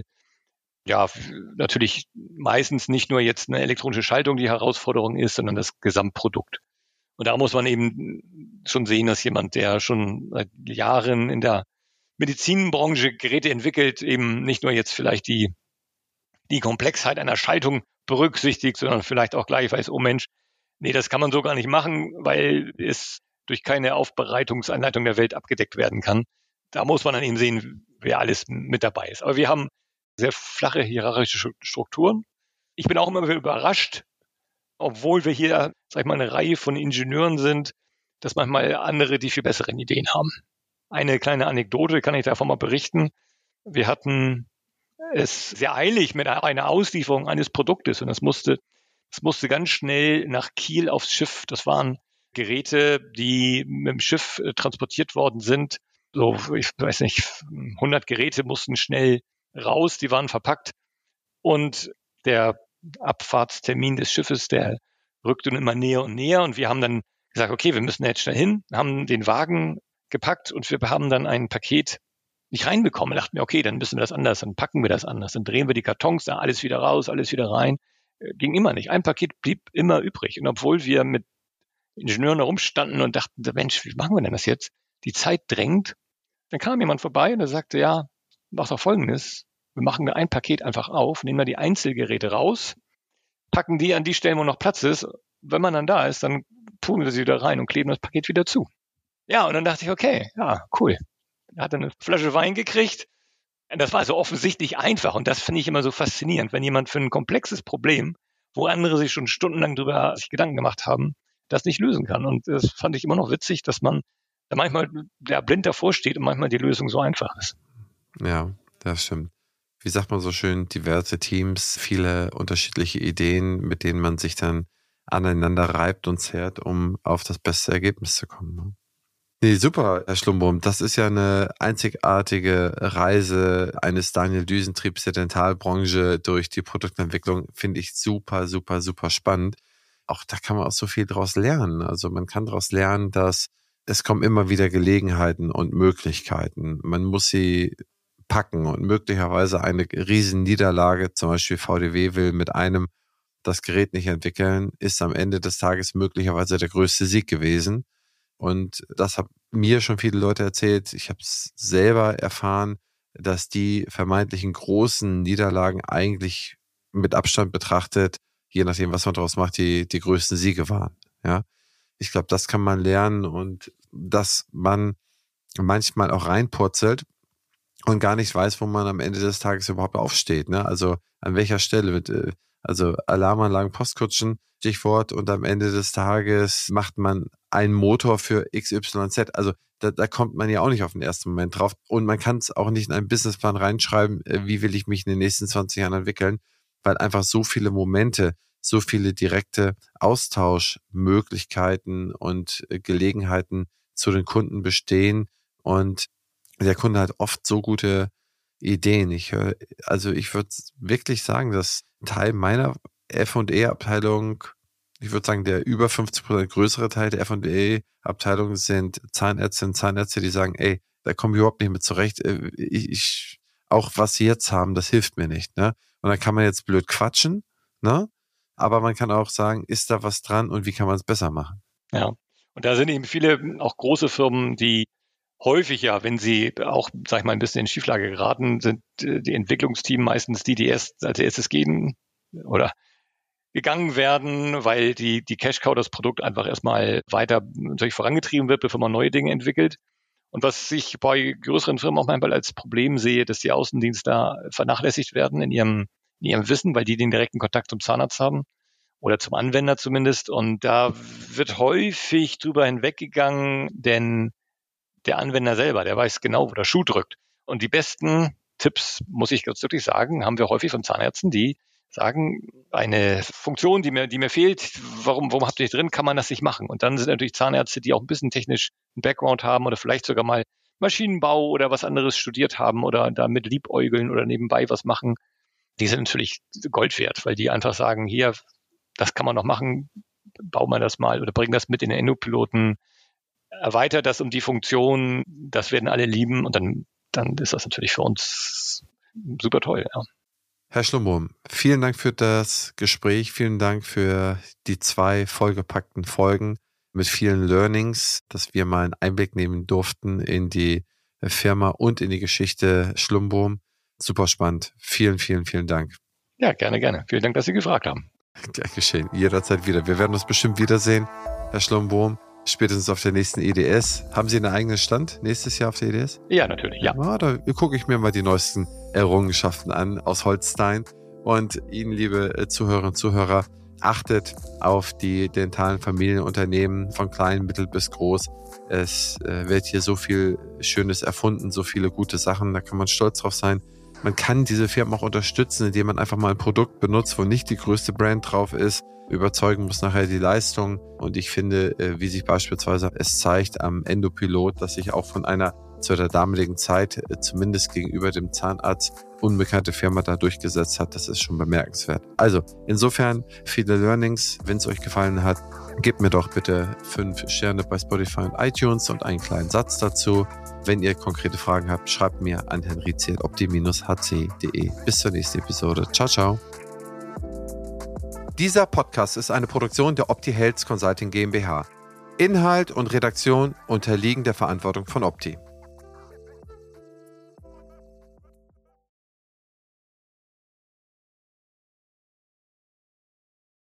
ja natürlich meistens nicht nur jetzt eine elektronische Schaltung die Herausforderung ist, sondern das Gesamtprodukt. Und da muss man eben schon sehen, dass jemand, der schon seit Jahren in der Medizinbranche Geräte entwickelt, eben nicht nur jetzt vielleicht die, die Komplexheit einer Schaltung berücksichtigt, sondern vielleicht auch gleich weiß, oh Mensch, nee, das kann man so gar nicht machen, weil es durch keine Aufbereitungsanleitung der Welt abgedeckt werden kann. Da muss man dann eben sehen, wer alles mit dabei ist. Aber wir haben sehr flache hierarchische Strukturen. Ich bin auch immer wieder überrascht, obwohl wir hier, sag ich mal, eine Reihe von Ingenieuren sind, dass manchmal andere die viel besseren Ideen haben. Eine kleine Anekdote kann ich davon mal berichten. Wir hatten es sehr eilig mit einer Auslieferung eines Produktes und es musste, es musste ganz schnell nach Kiel aufs Schiff. Das waren Geräte, die mit dem Schiff transportiert worden sind. So, ich weiß nicht, hundert Geräte mussten schnell raus, die waren verpackt und der Abfahrtstermin des Schiffes, der rückte nun immer näher und näher und wir haben dann gesagt, okay, wir müssen jetzt schnell hin, haben den Wagen gepackt und wir haben dann ein Paket nicht reinbekommen. Wir dachten mir, okay, dann müssen wir das anders, dann packen wir das anders, dann drehen wir die Kartons, da alles wieder raus, alles wieder rein. Ging immer nicht. Ein Paket blieb immer übrig. Und obwohl wir mit Ingenieuren herumstanden und dachten, Mensch, wie machen wir denn das jetzt? Die Zeit drängt. Dann kam jemand vorbei und er sagte, ja, mach doch Folgendes. Wir machen ein Paket einfach auf, nehmen wir die Einzelgeräte raus, packen die an die Stellen, wo noch Platz ist. Wenn man dann da ist, dann tun wir sie wieder rein und kleben das Paket wieder zu. Ja, und dann dachte ich, okay, ja, cool. Er hat eine Flasche Wein gekriegt. Das war so offensichtlich einfach. Und das finde ich immer so faszinierend, wenn jemand für ein komplexes Problem, wo andere sich schon stundenlang drüber sich Gedanken gemacht haben, das nicht lösen kann. Und das fand ich immer noch witzig, dass man da manchmal ja, blind davor steht und manchmal die Lösung so einfach ist. Ja, das stimmt. Wie sagt man so schön, diverse Teams, viele unterschiedliche Ideen, mit denen man sich dann aneinander reibt und zerrt, um auf das beste Ergebnis zu kommen. Ne? Nee, super, Herr Schlumbohm. Das ist ja eine einzigartige Reise eines Daniel Düsentriebs der Dentalbranche durch die Produktentwicklung. Finde ich super, super, super spannend. Auch da kann man auch so viel draus lernen. Also man kann daraus lernen, dass es kommen immer wieder Gelegenheiten und Möglichkeiten. Man muss sie packen und möglicherweise eine riesen Niederlage, zum Beispiel V D W will mit einem das Gerät nicht entwickeln, ist am Ende des Tages möglicherweise der größte Sieg gewesen. Und das haben mir schon viele Leute erzählt. Ich habe es selber erfahren, dass die vermeintlichen großen Niederlagen eigentlich mit Abstand betrachtet, je nachdem, was man daraus macht, die, die größten Siege waren. Ja, ich glaube, das kann man lernen und dass man manchmal auch reinpurzelt und gar nicht weiß, wo man am Ende des Tages überhaupt aufsteht. Ne? Also an welcher Stelle mit, also Alarmanlagen, Postkutschen, Stichwort, und am Ende des Tages macht man einen Motor für X Y Z. Also da, da kommt man ja auch nicht auf den ersten Moment drauf. Und man kann es auch nicht in einen Businessplan reinschreiben, wie will ich mich in den nächsten zwanzig Jahren entwickeln, weil einfach so viele Momente, so viele direkte Austauschmöglichkeiten und Gelegenheiten zu den Kunden bestehen. Und der Kunde hat oft so gute Ideen. Ich höre, also ich würde wirklich sagen, dass Teil meiner F und E-Abteilung, ich würde sagen, der über fünfzig Prozent größere Teil der F und E-Abteilung sind Zahnärztinnen und Zahnärzte, die sagen, ey, da komme ich überhaupt nicht mit zurecht. Ich, ich, auch was sie jetzt haben, das hilft mir nicht. Ne? Und dann kann man jetzt blöd quatschen, ne? Aber man kann auch sagen, ist da was dran und wie kann man es besser machen? Ja, und da sind eben viele auch große Firmen, die häufig ja, wenn sie auch, sag ich mal, ein bisschen in Schieflage geraten, sind die Entwicklungsteams meistens die, die erst als erstes gehen oder gegangen werden, weil die, die Cash-Cow, das Produkt einfach erstmal weiter natürlich vorangetrieben wird, bevor man neue Dinge entwickelt. Und was ich bei größeren Firmen auch manchmal als Problem sehe, dass die Außendienstler vernachlässigt werden in ihrem, in ihrem Wissen, weil die den direkten Kontakt zum Zahnarzt haben oder zum Anwender zumindest. Und da wird häufig drüber hinweggegangen, denn der Anwender selber, der weiß genau, wo der Schuh drückt. Und die besten Tipps, muss ich ganz wirklich sagen, haben wir häufig von Zahnärzten, die sagen, eine Funktion, die mir, die mir fehlt, warum, warum habt ihr nicht drin, kann man das nicht machen. Und dann sind natürlich Zahnärzte, die auch ein bisschen technisch einen Background haben oder vielleicht sogar mal Maschinenbau oder was anderes studiert haben oder damit liebäugeln oder nebenbei was machen. Die sind natürlich Gold wert, weil die einfach sagen, hier, das kann man noch machen, bauen wir das mal oder bringen das mit in den Endopiloten, erweitert das um die Funktion, das werden alle lieben und dann, dann ist das natürlich für uns super toll. Ja. Herr Schlumbohm, vielen Dank für das Gespräch, vielen Dank für die zwei vollgepackten Folgen mit vielen Learnings, dass wir mal einen Einblick nehmen durften in die Firma und in die Geschichte Schlumbohm. Super spannend. Vielen, vielen, vielen Dank. Ja, gerne, gerne. Vielen Dank, dass Sie gefragt haben. Gern geschehen. Jederzeit wieder. Wir werden uns bestimmt wiedersehen, Herr Schlumbohm. spätestens auf der nächsten E D S. Haben Sie einen eigenen Stand nächstes Jahr auf der E D S? Ja, natürlich, ja. ja da gucke ich mir mal die neuesten Errungenschaften an aus Holstein. Und Ihnen, liebe Zuhörerinnen und Zuhörer, achtet auf die dentalen Familienunternehmen von klein, mittel bis groß. Es äh, wird hier so viel Schönes erfunden, so viele gute Sachen, da kann man stolz drauf sein. Man kann diese Firmen auch unterstützen, indem man einfach mal ein Produkt benutzt, wo nicht die größte Brand drauf ist. Überzeugen muss nachher die Leistung. Und ich finde, äh, wie sich beispielsweise es zeigt am Endopilot, dass sich auch von einer zu der damaligen Zeit, äh, zumindest gegenüber dem Zahnarzt, unbekannte Firma da durchgesetzt hat. Das ist schon bemerkenswert. Also insofern viele Learnings. Wenn es euch gefallen hat, gebt mir doch bitte fünf Sterne bei Spotify und iTunes und einen kleinen Satz dazu. Wenn ihr konkrete Fragen habt, schreibt mir an henrizi at opti dash h c punkt de. Bis zur nächsten Episode. Ciao, ciao. Dieser Podcast ist eine Produktion der Opti Health Consulting GmbH. Inhalt und Redaktion unterliegen der Verantwortung von Opti.